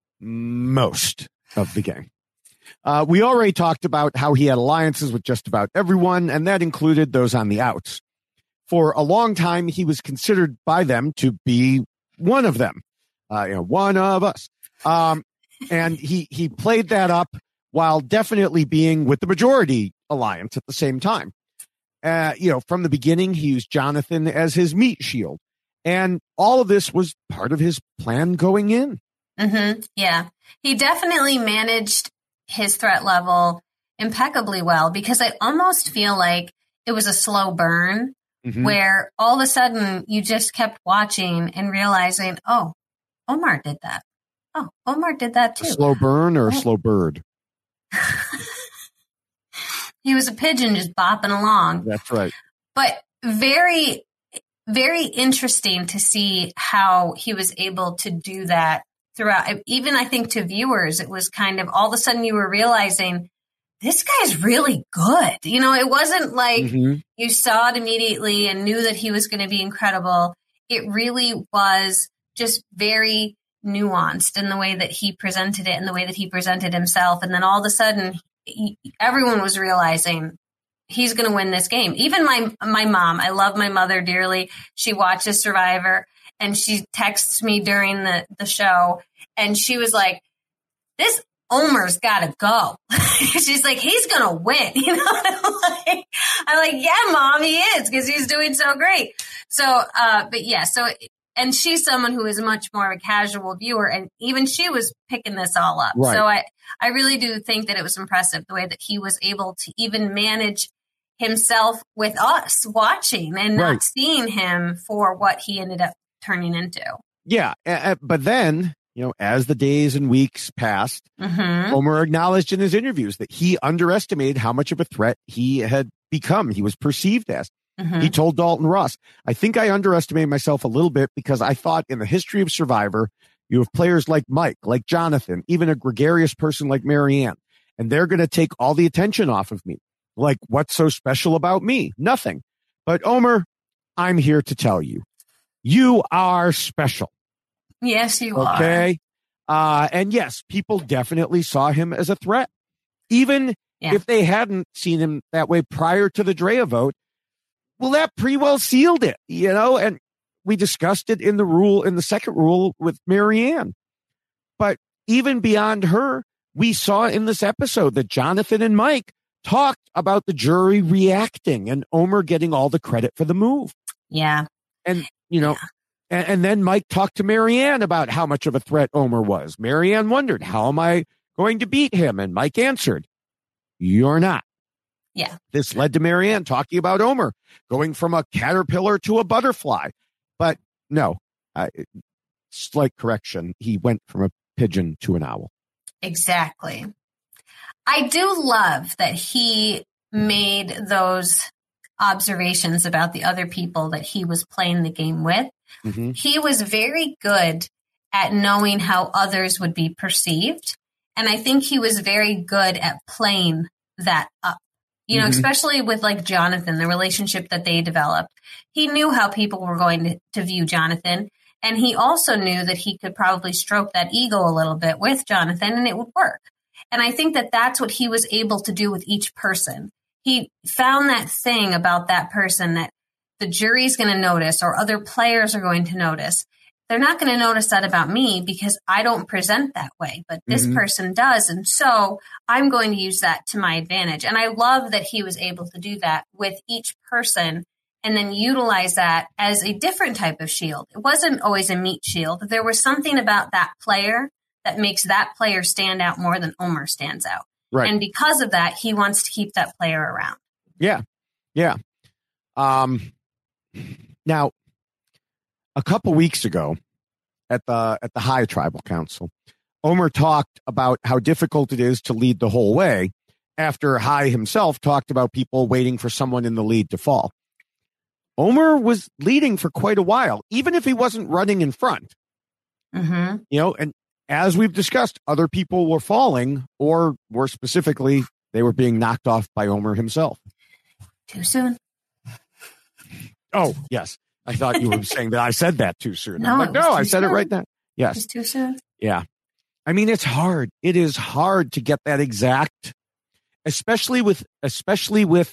Most of the game. Uh, we already talked about how he had alliances with just about everyone, and that included those on the outs. For a long time, he was considered by them to be one of them, uh, you know, one of us. Um, and he, he played that up while definitely being with the majority alliance at the same time. Uh, you know, from the beginning, he used Jonathan as his meat shield. And all of this was part of his plan going in. Mm-hmm. Yeah. He definitely managed his threat level impeccably well, because I almost feel like it was a slow burn mm-hmm. where all of a sudden you just kept watching and realizing, oh, Omar did that. Oh, Omar did that too. A slow burn or oh. a slow bird? He was a pigeon just bopping along. That's right. But very, very interesting to see how he was able to do that throughout. Even I think to viewers, it was kind of all of a sudden you were realizing this guy's really good. You know, it wasn't like mm-hmm. you saw it immediately and knew that he was going to be incredible. It really was just very nuanced in the way that he presented it and the way that he presented himself. And then all of a sudden, he, everyone was realizing he's going to win this game. Even my my mom, I love my mother dearly. She watches Survivor and she texts me during the, the show And she was like, this Omer's got to go. She's like, he's going to win. You know, I'm like, I'm like, yeah, Mom, he is, because he's doing so great. So, uh, but yeah, so, and she's someone who is much more of a casual viewer, and even she was picking this all up. Right. So I, I really do think that it was impressive the way that he was able to even manage himself with us watching and Right. not seeing him for what he ended up turning into. Yeah. Uh, but then, you know, as the days and weeks passed, Mm-hmm. Omer acknowledged in his interviews that he underestimated how much of a threat he had become, he was perceived as. Mm-hmm. He told Dalton Ross, I think I underestimated myself a little bit because I thought in the history of Survivor, you have players like Mike, like Jonathan, even a gregarious person like Marianne, and they're going to take all the attention off of me. Like, what's so special about me? Nothing. But Omer, I'm here to tell you, you are special. Yes, you are. Okay. Uh, and yes, people definitely saw him as a threat. Even Yeah. if they hadn't seen him that way prior to the Drea vote, well, that pretty well sealed it, you know, and we discussed it in the rule, in the second rule with Marianne. But even beyond her, we saw in this episode that Jonathan and Mike talked about the jury reacting and Omer getting all the credit for the move. Yeah. And, you know, and, and then Mike talked to Marianne about how much of a threat Omer was. Marianne wondered, how am I going to beat him? And Mike answered, you're not. Yeah. This led to Marianne talking about Omer going from a caterpillar to a butterfly. But no, uh, slight correction. He went from a pigeon to an owl. Exactly. I do love that he made those observations about the other people that he was playing the game with. Mm-hmm. He was very good at knowing how others would be perceived. And I think he was very good at playing that up. You know, Mhm. especially with like Jonathan, the relationship that they developed. He knew how people were going to, to view Jonathan. And he also knew that he could probably stroke that ego a little bit with Jonathan and it would work. And I think that that's what he was able to do with each person. He found that thing about that person that the jury's going to notice or other players are going to notice. They're not going to notice that about me because I don't present that way, but this Mhm. person does. And so I'm going to use that to my advantage. And I love that he was able to do that with each person and then utilize that as a different type of shield. It wasn't always a meat shield. There was something about that player that makes that player stand out more than Omer stands out. Right. And because of that, he wants to keep that player around. Yeah. Yeah. Um, now, a couple weeks ago at the at the High Tribal Council, Omer talked about how difficult it is to lead the whole way after High himself talked about people waiting for someone in the lead to fall. Omer was leading for quite a while, even if he wasn't running in front. Mm-hmm. You know, and as we've discussed, other people were falling, or more specifically, they were being knocked off by Omer himself. Too soon. Oh, yes. I thought you were saying that I said that too soon. No, I'm like, it was no, too I said it soon. right now. Yes. It's too soon. Yeah. I mean, it's hard. It is hard to get that exact, especially with, especially with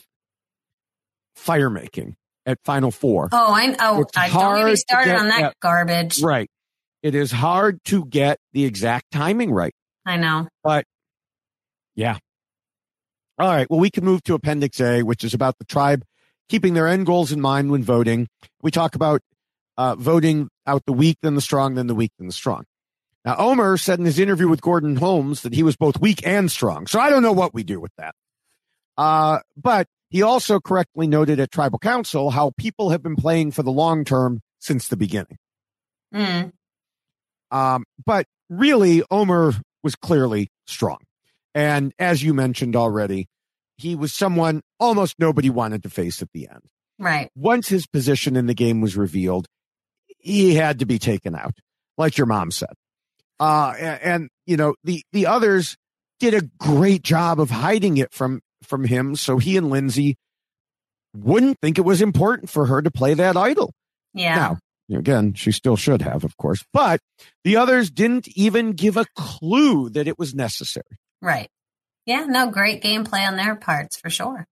fire making at Final Four. Oh, I oh, It's I don't hard get me to started get on that that- garbage. Right. It is hard to get the exact timing right. I know. But yeah. All right. Well, we can move to Appendix A, which is about the tribe keeping their end goals in mind when voting. We talk about uh, voting out the weak, then the strong, then the weak, then the strong. Now, Omer said in his interview with Gordon Holmes that he was both weak and strong. So I don't know what we do with that. Uh, but he also correctly noted at Tribal Council how people have been playing for the long term since the beginning. Mm. Um, but really, Omer was clearly strong. And as you mentioned already, he was someone almost nobody wanted to face at the end. Right. Once his position in the game was revealed, he had to be taken out, like your mom said. Uh, and, and you know, the, the others did a great job of hiding it from, from him. So he and Lindsay wouldn't think it was important for her to play that idol. Yeah. Now, again, she still should have, of course, but the others didn't even give a clue that it was necessary. Right. Yeah. No, great gameplay on their parts for sure.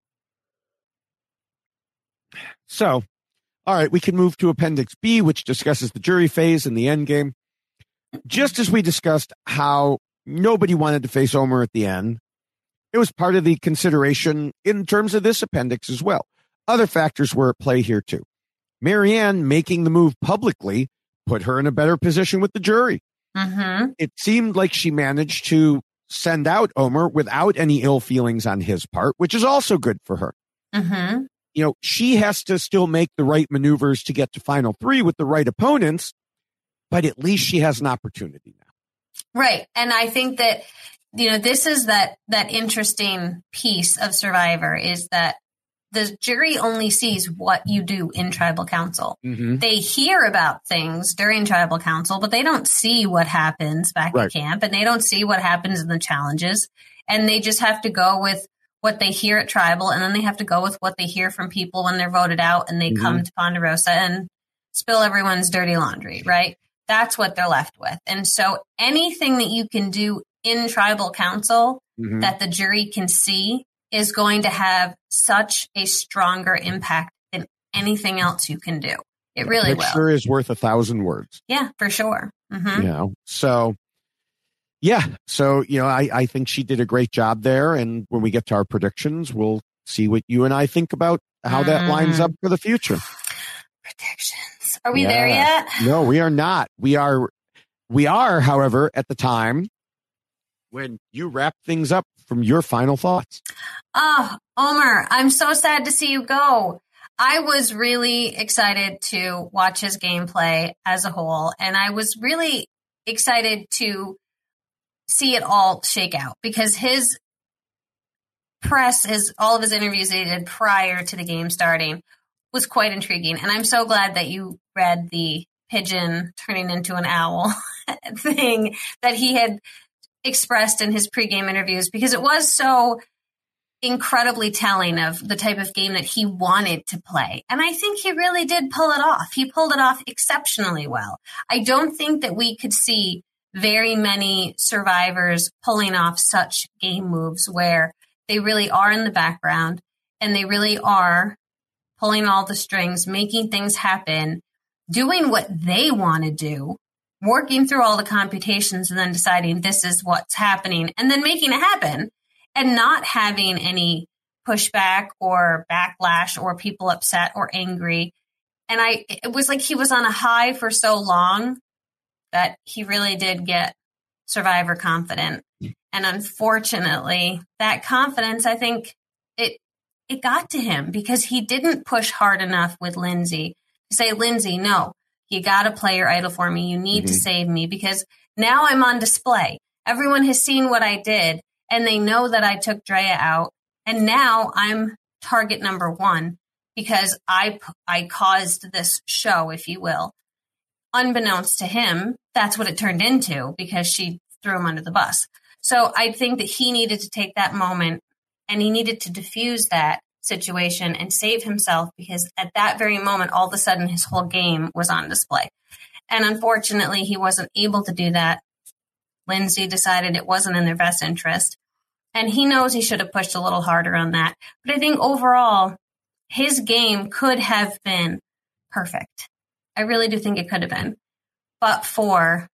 So, all right, we can move to Appendix B, which discusses the jury phase and the end game. just as we discussed how nobody wanted to face Omar at the end, it was part of the consideration in terms of this appendix as well. Other factors were at play here too. Marianne making the move publicly put her in a better position with the jury. Mm-hmm. It seemed like she managed to send out Omar without any ill feelings on his part, which is also good for her. Mm-hmm. You know, she has to still make the right maneuvers to get to final three with the right opponents, but at least she has an opportunity now. Right. And I think that, you know, this is that, that interesting piece of Survivor is that the jury only sees what you do in tribal council. Mm-hmm. They hear about things during tribal council, but they don't see what happens back right. at camp, and they don't see what happens in the challenges. And they just have to go with what they hear at tribal, and then they have to go with what they hear from people when they're voted out and they mm-hmm. come to Ponderosa and spill everyone's dirty laundry, right? That's what they're left with. And so anything that you can do in tribal council mm-hmm. that the jury can see is going to have such a stronger impact than anything else you can do. It really will. Picture is worth a thousand words. Yeah, for sure. Mm-hmm. You know, so yeah, so you know, I, I think she did a great job there. And when we get to our predictions, we'll see what you and I think about how mm. that lines up for the future. Predictions. Are we yeah. there yet? No, we are not. We are. We are, however, at the time when you wrap things up from your final thoughts. Oh, Omar, I'm so sad to see you go. I was really excited to watch his gameplay as a whole, and I was really excited to see it all shake out because his press, his all of his interviews that he did prior to the game starting was quite intriguing. And I'm so glad that you read the pigeon turning into an owl thing that he had expressed in his pregame interviews, because it was so incredibly telling of the type of game that he wanted to play. And I think he really did pull it off. He pulled it off exceptionally well. I don't think that we could see very many survivors pulling off such game moves where they really are in the background and they really are pulling all the strings, making things happen, doing what they want to do, working through all the computations and then deciding this is what's happening and then making it happen and not having any pushback or backlash or people upset or angry. And I, it was like he was on a high for so long that he really did get Survivor confident. And unfortunately, that confidence, I think it, it got to him because he didn't push hard enough with Lindsay to say, Lindsay, no, you got to play your idol for me. You need mm-hmm. to save me because now I'm on display. Everyone has seen what I did and they know that I took Drea out. And now I'm target number one because I, I caused this show, if you will. Unbeknownst to him, that's what it turned into because she threw him under the bus. So I think that he needed to take that moment and he needed to diffuse that situation and save himself because at that very moment, all of a sudden his whole game was on display. And unfortunately, he wasn't able to do that. Lindsay decided it wasn't in their best interest. And he knows he should have pushed a little harder on that. But I think overall, his game could have been perfect. I really do think it could have been. But for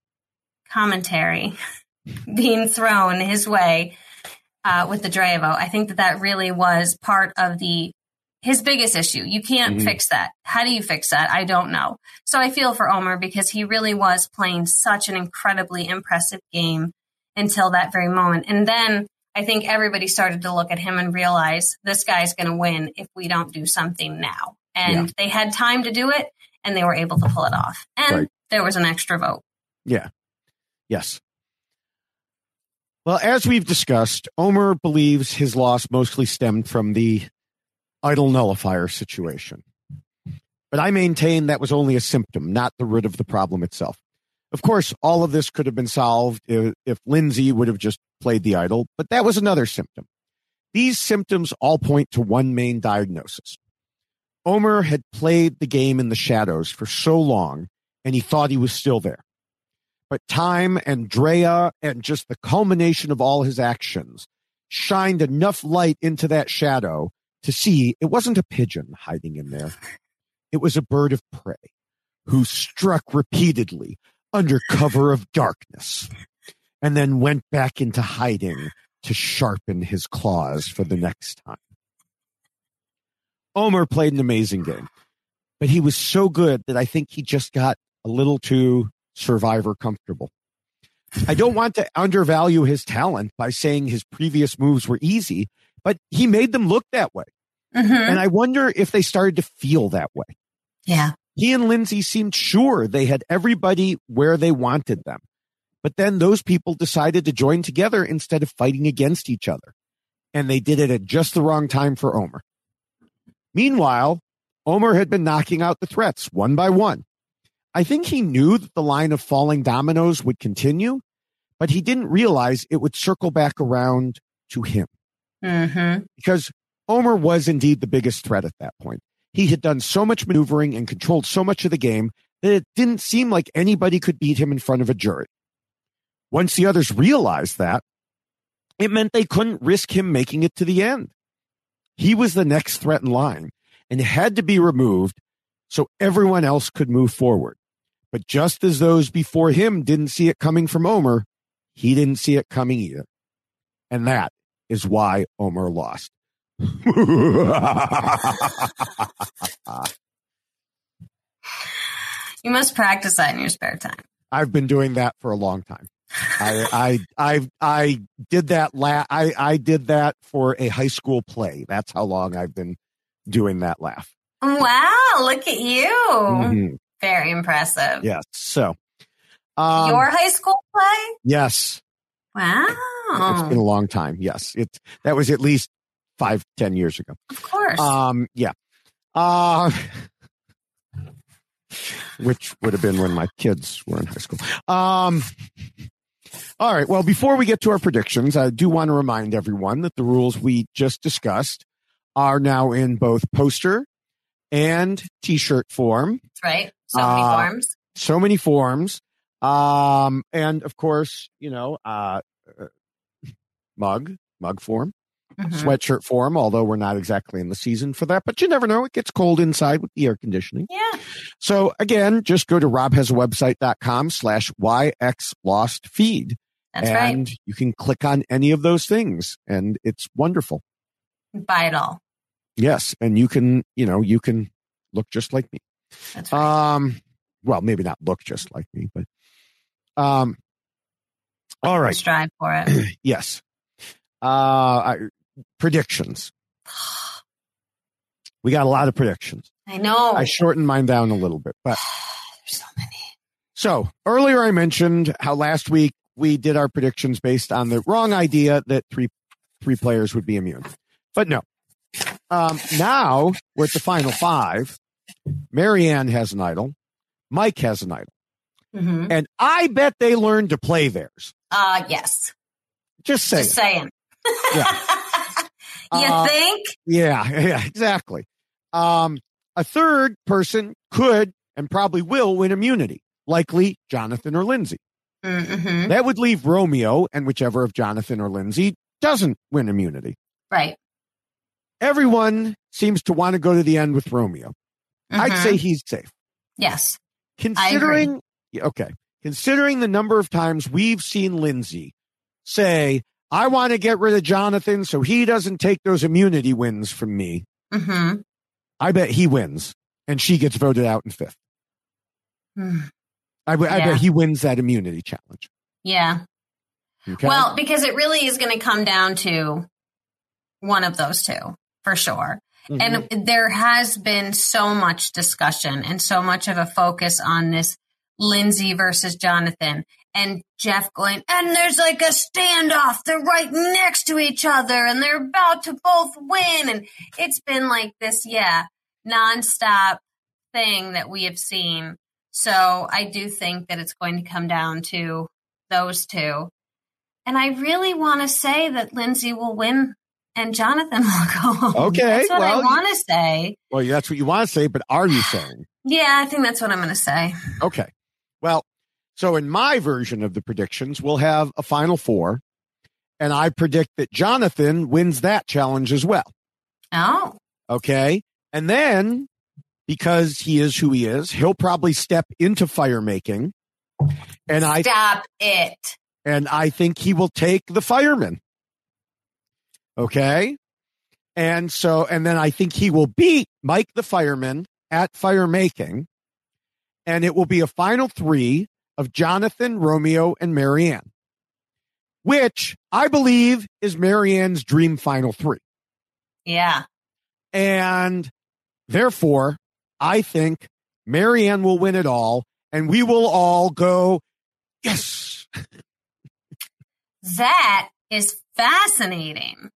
commentary being thrown his way uh, with the Drea vote, I think that that really was part of the his biggest issue. You can't mm-hmm. fix that. How do you fix that? I don't know. So I feel for Omar because he really was playing such an incredibly impressive game until that very moment. And then I think everybody started to look at him and realize this guy's going to win if we don't do something now. And yeah. they had time to do it and they were able to pull it off. And right. there was an extra vote. Yeah. Yes. Well, as we've discussed, Omar believes his loss mostly stemmed from the idol nullifier situation. But I maintain that was only a symptom, not the root of the problem itself. Of course, all of this could have been solved if, if Lindsay would have just played the idol, but that was another symptom. These symptoms all point to one main diagnosis. Omar had played the game in the shadows for so long, and he thought he was still there. But time and Drea and just the culmination of all his actions shined enough light into that shadow to see it wasn't a pigeon hiding in there. It was a bird of prey who struck repeatedly, under cover of darkness, and then went back into hiding to sharpen his claws for the next time. Homer played an amazing game, but he was so good that I think he just got a little too Survivor comfortable. I don't want to undervalue his talent by saying his previous moves were easy, but he made them look that way. Mm-hmm. And I wonder if they started to feel that way. Yeah. He and Lindsay seemed sure they had everybody where they wanted them. But then those people decided to join together instead of fighting against each other. And they did it at just the wrong time for Homer. Meanwhile, Homer had been knocking out the threats one by one. I think he knew that the line of falling dominoes would continue, but he didn't realize it would circle back around to him. Mm-hmm. Because Homer was indeed the biggest threat at that point. He had done so much maneuvering and controlled so much of the game that it didn't seem like anybody could beat him in front of a jury. Once the others realized that, it meant they couldn't risk him making it to the end. He was the next threat in line and had to be removed so everyone else could move forward. But just as those before him didn't see it coming from Homer, he didn't see it coming either. And that is why Homer lost. You must practice that in your spare time. I've been doing that for a long time. I I I I did that la- I I did that for a high school play. That's how long I've been doing that laugh. Wow, look at you. Mm-hmm. Very impressive. Yes. So um, your high school play? Yes. Wow. It's been a long time. Yes. It that was at least five, ten years ago. Of course. Um yeah. Uh which would have been when my kids were in high school. Um All right. Well, before we get to our predictions, I do want to remind everyone that the rules we just discussed are now in both poster and t-shirt form. That's right. So many uh, forms. So many forms. Um, and of course, you know, uh, uh mug, mug form, mm-hmm. sweatshirt form, although we're not exactly in the season for that, but you never know. It gets cold inside with the air conditioning. Yeah. So again, just go to rob has a website dot com slash Y X lost feed. That's and right. you can click on any of those things and it's wonderful. Buy it all. Yes. And you can, you know, you can look just like me. That's right. Um, well, maybe not look just like me, but, um, all right. Strive for it. Yes. Uh, I, predictions. We got a lot of predictions. I know. I shortened mine down a little bit, but there's so many. So earlier I mentioned how last week we did our predictions based on the wrong idea that three three players would be immune. But no. Um, now we're at the final five. Marianne has an idol. Mike has an idol. Mm-hmm. And I bet they learned to play theirs. Uh, yes. Just saying. Just saying. Yeah. You uh, think? Yeah, yeah, exactly. Um, a third person could and probably will win immunity. Likely Jonathan or Lindsay. Mm-hmm. That would leave Romeo and whichever of Jonathan or Lindsay doesn't win immunity. Right. Everyone seems to want to go to the end with Romeo. Mm-hmm. I'd say he's safe. Yes. Considering, okay, considering the number of times we've seen Lindsay say, I want to get rid of Jonathan so he doesn't take those immunity wins from me. Mm-hmm. I bet he wins and she gets voted out in fifth. Mm. I, I Yeah. bet he wins that immunity challenge. Yeah. Okay? Well, because it really is going to come down to one of those two, for sure. Mhm. And there has been so much discussion and so much of a focus on this Lindsay versus Jonathan. And Jeff going, and there's like a standoff. They're right next to each other and they're about to both win. And it's been like this, yeah, nonstop thing that we have seen. So I do think that it's going to come down to those two. And I really want to say that Lindsay will win and Jonathan will go home. Okay, That's what well, I want to say. Well, that's what you want to say, but are you saying? Yeah, I think that's what I'm going to say. Okay. Well, so in my version of the predictions, we'll have a final four, and I predict that Jonathan wins that challenge as well. Oh. Okay. And then, because he is who he is, he'll probably step into fire making And I Stop it. And I think he will take the fireman. Okay. And so, and then I think he will beat Mike the fireman at fire making. And it will be a final three of Jonathan, Romeo, and Marianne, which I believe is Marianne's dream final three. Yeah. And therefore, I think Marianne will win it all, and we will all go, yes. That is fascinating.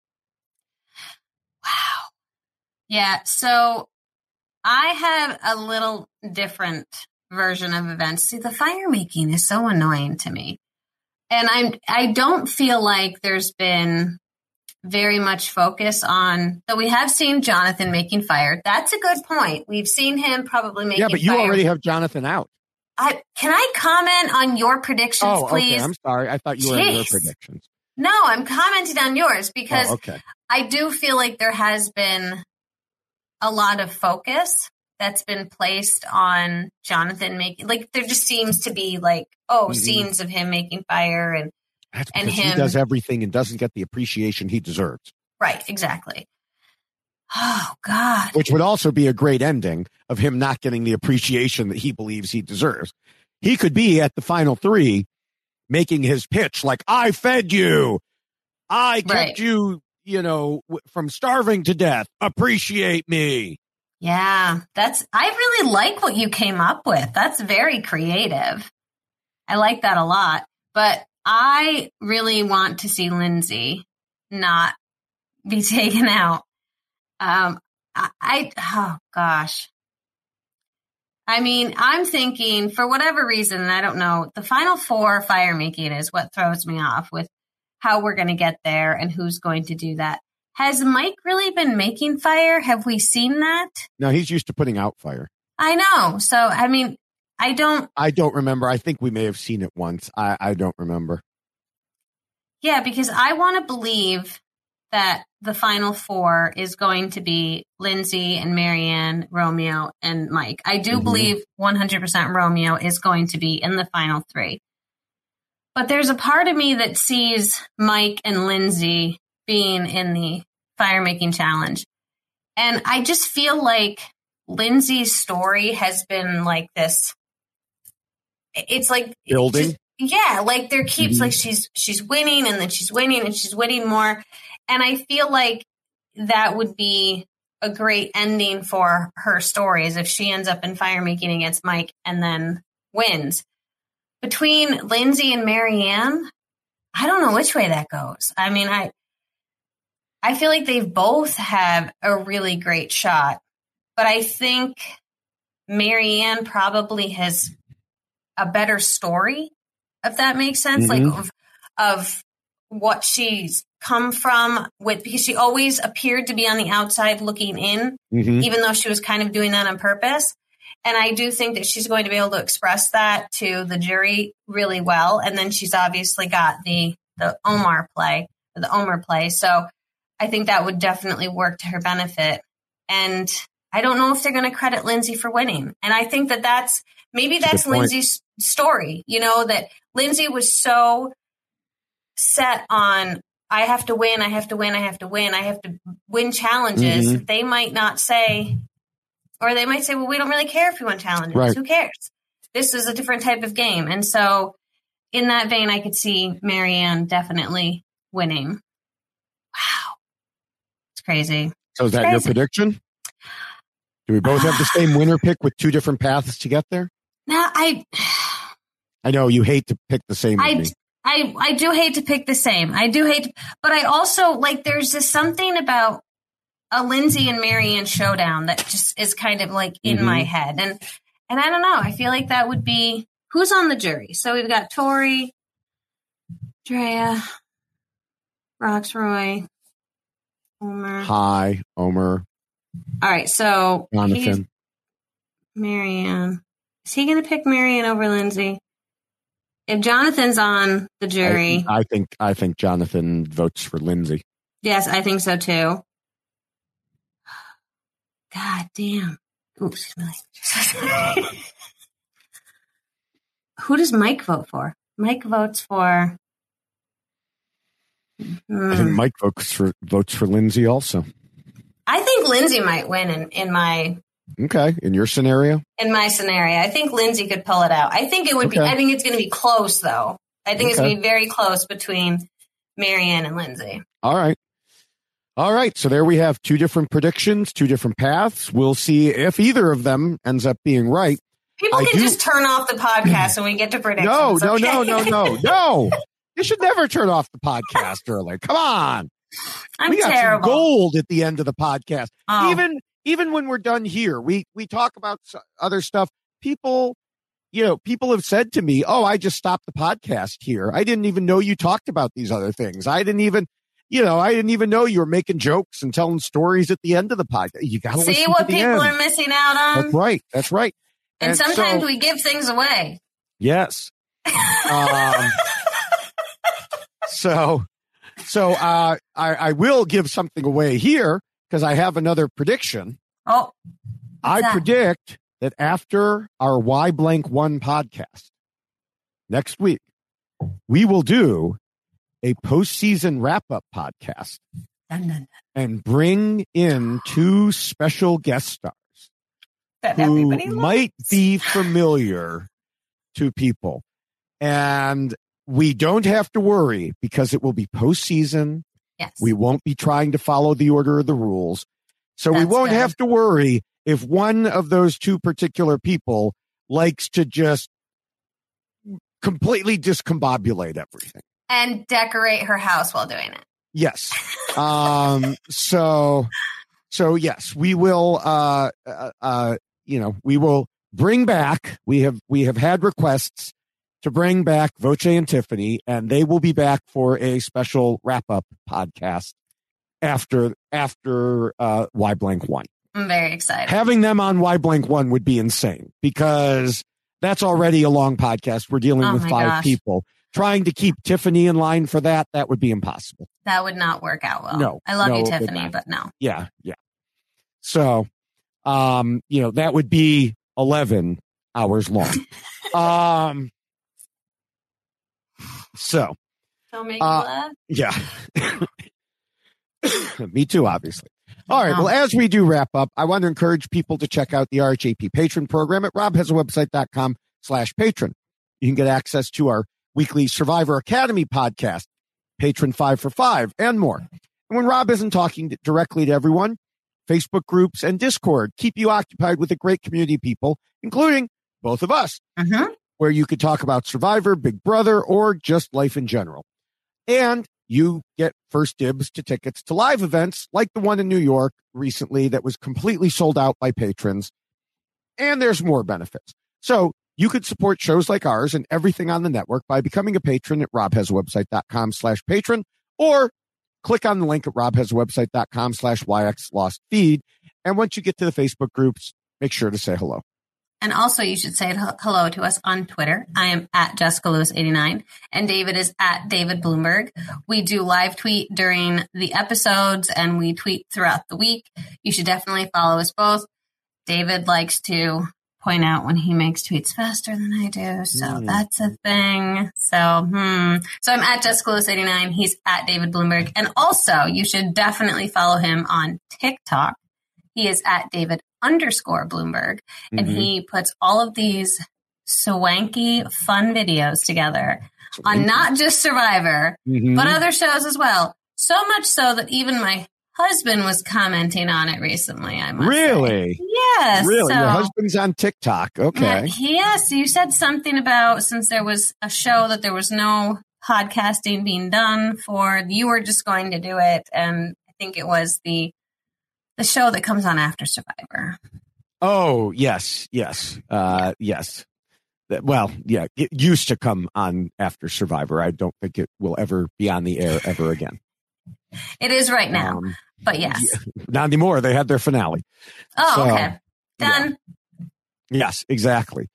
Wow. Yeah. So I have a little different version of events. See, the fire making is so annoying to me. And I'm, I don't feel like there's been very much focus on, though we have seen Jonathan making fire. That's a good point. We've seen him probably making fire. Yeah, but you fire. already have Jonathan out. I, can I comment on your predictions, oh, please? Okay. I'm sorry. I thought you were Jeez. in your predictions. No, I'm commenting on yours because oh, okay. I do feel like there has been a lot of focus that's been placed on Jonathan making, like there just seems to be like, oh, mm-hmm. scenes of him making fire and That's and him. He does everything and doesn't get the appreciation he deserves. Right, exactly. Oh, God. Which would also be a great ending of him not getting the appreciation that he believes he deserves. He could be at the final three making his pitch like, I fed you. I kept right. you, you know, w- from starving to death. Appreciate me. Yeah, that's, I really like what you came up with. That's very creative. I like that a lot. But I really want to see Lindsay not be taken out. Um, I, I, oh gosh. I mean, I'm thinking for whatever reason, I don't know, the final four fire making is what throws me off with how we're going to get there and who's going to do that. Has Mike really been making fire? Have we seen that? No, he's used to putting out fire. I know. So, I mean, I don't. I don't remember. I think we may have seen it once. I, I don't remember. Yeah, because I want to believe that the final four is going to be Lindsay and Marianne, Romeo, and Mike. I do mm-hmm. believe one hundred percent Romeo is going to be in the final three. But there's a part of me that sees Mike and Lindsay being in the fire-making challenge. And I just feel like Lindsay's story has been like this. It's like building. Just, yeah, like there keeps mm-hmm. like she's she's winning and then she's winning and she's winning more. And I feel like that would be a great ending for her stories if she ends up in fire making against Mike and then wins. Between Lindsay and Marianne, I don't know which way that goes. I mean, I I feel like they both have a really great shot, but I think Marianne probably has a better story, if that makes sense, mm-hmm. like of, of what she's come from with, because she always appeared to be on the outside looking in, mm-hmm. even though she was kind of doing that on purpose. And I do think that she's going to be able to express that to the jury really well. And then she's obviously got the, the Omar play, the Omar play. So I think that would definitely work to her benefit. And I don't know if they're going to credit Lindsay for winning. And I think that that's, maybe that's Lindsay's story, you know, that Lindsay was so set on, I have to win, I have to win, I have to win, I have to win challenges. Mm-hmm. They might not say, or they might say, well, we don't really care if you win challenges. Right. Who cares? This is a different type of game. And so in that vein, I could see Marianne definitely winning. Wow. It's crazy. So is that crazy. Your prediction? Do we both have the same winner pick with two different paths to get there? No, I... I know you hate to pick the same. I, with me. I, I do hate to pick the same. I do hate, to, but I also, like, there's just something about a Lindsay and Marianne showdown that just is kind of like in mm-hmm. my head. And, and I don't know, I feel like that would be, who's on the jury? So we've got Tori, Drea, Roxroy, Omar. Hi, Omar. All right, so Jonathan. Marianne. Is he going to pick Marianne over Lindsay? If Jonathan's on the jury, I, I think I think Jonathan votes for Lindsay. Yes, I think so too. God damn! Oops. who does Mike vote for? Mike votes for. Mm, I think Mike votes for votes for Lindsay also. I think Lindsay might win in, in my Okay, in your scenario? in my scenario. I think Lindsay could pull it out. I think it would be. Okay. I think it's going to be close, though. I think it's Okay. going to be very close between Marianne and Lindsay. All right. All right. So there we have two different predictions, two different paths. We'll see if either of them ends up being right. People I can do- just turn off the podcast when we get to predictions. No, no, okay? no, no, no, no. You should never turn off the podcast early. Come on. I'm we got terrible. some gold at the end of the podcast. Oh. Even even when we're done here, we we talk about s- other stuff. People, you know, people have said to me, "Oh, I just stopped the podcast here. I didn't even know you talked about these other things. I didn't even, you know, I didn't even know you were making jokes and telling stories at the end of the podcast. You got to listen See to what the people end. are missing out on? That's right. That's right. And, sometimes so- we give things away. Yes. Um, so, so uh, I, I will give something away here because I have another prediction. Oh, I that? predict that after our Y Blank One podcast next week, we will do a postseason wrap up podcast dun, dun, dun. and bring in two special guest stars That who everybody might loves. be familiar to people. And we don't have to worry because it will be postseason. Yes. We won't be trying to follow the order of the rules. So we That's won't good. have to worry if one of those two particular people likes to just completely discombobulate everything. And decorate her house while doing it. Yes. Um, so, so yes, we will, uh, uh, uh, you know, we will bring back, we have, we have had requests to bring back Voce and Tiffany, and they will be back for a special wrap up podcast after, after, uh, Y Blank One. I'm very excited. Having them on Y Blank One would be insane because that's already a long podcast. We're dealing Oh with my five gosh. people. Trying to keep Tiffany in line for that, that would be impossible. That would not work out well. No, I love no, you, it would Tiffany, not. but no. Yeah, yeah. So, um, you know, that would be eleven hours long. um, so, Don't make Uh, me laugh. yeah. Me too, obviously. All right. No. Well, as we do wrap up, I want to encourage people to check out the R H A P patron program at rob has a website dot com slash patron. You can get access to our weekly Survivor Academy podcast, Patron Five for Five, and more. And when Rob isn't talking to- directly to everyone, Facebook groups and Discord keep you occupied with a great community of people, including both of us, Mm-hmm. where you could talk about Survivor, Big Brother, or just life in general. And you get first dibs to tickets to live events like the one in New York recently that was completely sold out by patrons. And there's more benefits. So you could support shows like ours and everything on the network by becoming a patron at rob has a website dot com slash patron, or click on the link at rob has a website dot com slash Y X Lost Feed. And once you get to the Facebook groups, make sure to say hello. And also, you should say h- hello to us on Twitter. I am at Jessica Lewis eighty-nine, and David is at David Bloomberg. We do live tweet during the episodes, and we tweet throughout the week. You should definitely follow us both. David likes to point out when he makes tweets faster than I do, so Mm. that's a thing. So, hmm. So I'm at Jessica Lewis eighty-nine. He's at David Bloomberg. And also, you should definitely follow him on TikTok. He is at David underscore Bloomberg, and Mhm. he puts all of these swanky, fun videos together on not just Survivor, Mhm. but other shows as well. So much so that even my husband was commenting on it recently. I must say. Really? Yes. Really? So, Your husband's on TikTok. Okay. yeah, yes, you said something about since there was a show that there was no podcasting being done for, you were just going to do it, and I think it was the the show that comes on after Survivor. Oh, yes, yes, uh, yes. That- Well, yeah, it used to come on after Survivor. I don't think it will ever be on the air ever again. It is right now, Um, but yes. Not anymore. They had their finale. Oh, so, okay. Done. Yes, exactly.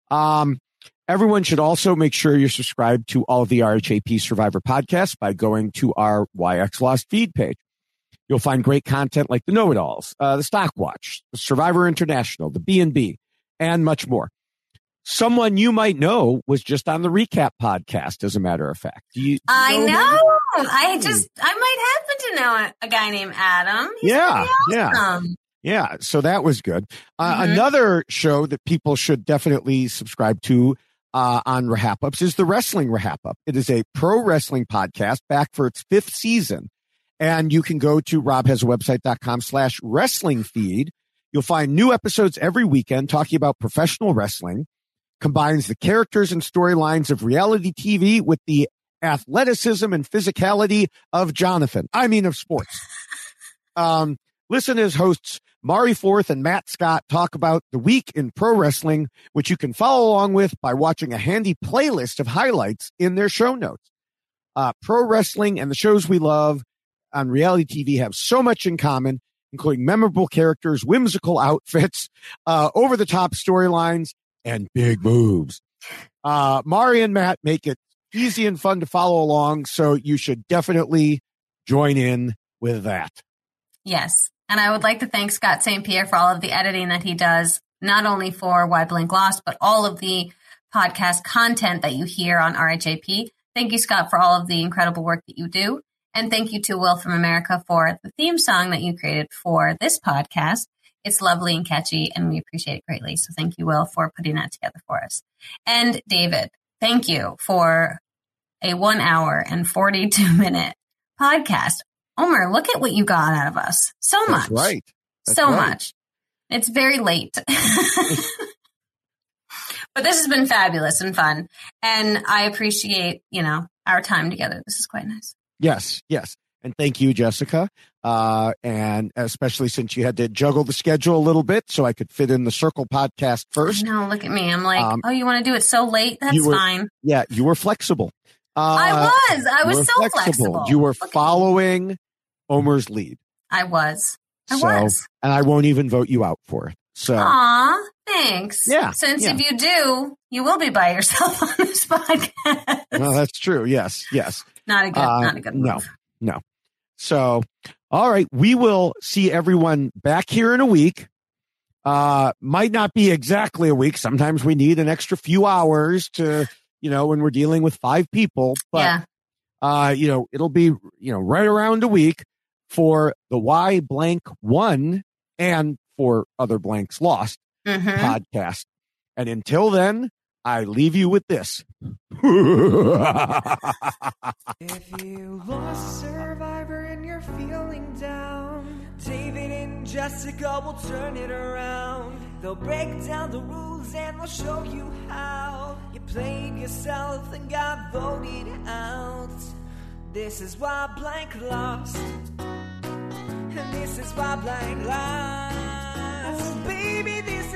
Um, everyone should also make sure you're subscribed to all of the R H A P Survivor podcasts by going to our Y X Lost feed page. You'll find great content like the Know-It-Alls, uh, the Stock Watch, Survivor International, the B and B, and much more. someone you might know was just on the Recap podcast, as a matter of fact. Do you, do you I know. know. I just, I might happen to know a, a guy named Adam. He's Yeah, pretty awesome. yeah. Yeah, so that was good. Uh, Mhm. Another show that people should definitely subscribe to uh, on Rahap Ups is the Wrestling Rahap Up. It is a pro wrestling podcast back for its fifth season. And you can go to robhasawebsite.com slash wrestling feed. You'll find new episodes every weekend talking about professional wrestling, combines the characters and storylines of reality T V with the athleticism and physicality of Jonathan. I mean, of sports. Um, listen as hosts Mari Forth and Matt Scott talk about the week in pro wrestling, which you can follow along with by watching a handy playlist of highlights in their show notes. Uh, pro wrestling and the shows we love on reality T V have so much in common, including memorable characters, whimsical outfits, uh, over-the-top storylines, and big moves. Uh, Mari and Matt make it easy and fun to follow along, so you should definitely join in with that. Yes. And I would like to thank Scott Saint Pierre for all of the editing that he does, not only for Why Blink Lost, but all of the podcast content that you hear on R H A P. Thank you, Scott, for all of the incredible work that you do. And thank you to Will from America for the theme song that you created for this podcast. It's lovely and catchy, and we appreciate it greatly. So thank you, Will, for putting that together for us. And David, thank you for a one hour and forty-two minute podcast. Omer, look at what you got out of us. So much. That's right. That's so right. much. It's very late. But this has been fabulous and fun. And I appreciate, you know, our time together. This is quite nice. Yes, yes. And thank you, Jessica. Uh, and especially since you had to juggle the schedule a little bit so I could fit in the Circle podcast first. No, look at me. I'm like, Um, oh, you want to do it so late? That's you were- fine. Yeah, you were flexible. Uh, I was. I you was were so flexible. You were Look at me. following Omer's lead. I was. I so, was. And I won't even vote you out for it. So, Aw, thanks. Yeah, Since yeah. if you do, you will be by yourself on this podcast. well, that's true. Yes, yes. Not a good, Uh, not a good no. move. No. So, all right, we will see everyone back here in a week. Uh, might not be exactly a week. Sometimes we need an extra few hours to, you know, when we're dealing with five people. But, Yeah. uh, you know, it'll be, you know, right around a week for the Why Blank Won and for Other Blanks Lost Mm-hmm. podcast. And until then, I leave you with this. If you lost Survivor and you're feeling down, David and Jessica will turn it around. They'll break down the rules and they'll show you how you played yourself and got voted out. This is why Blank lost, and this is why Blank lost. Baby, this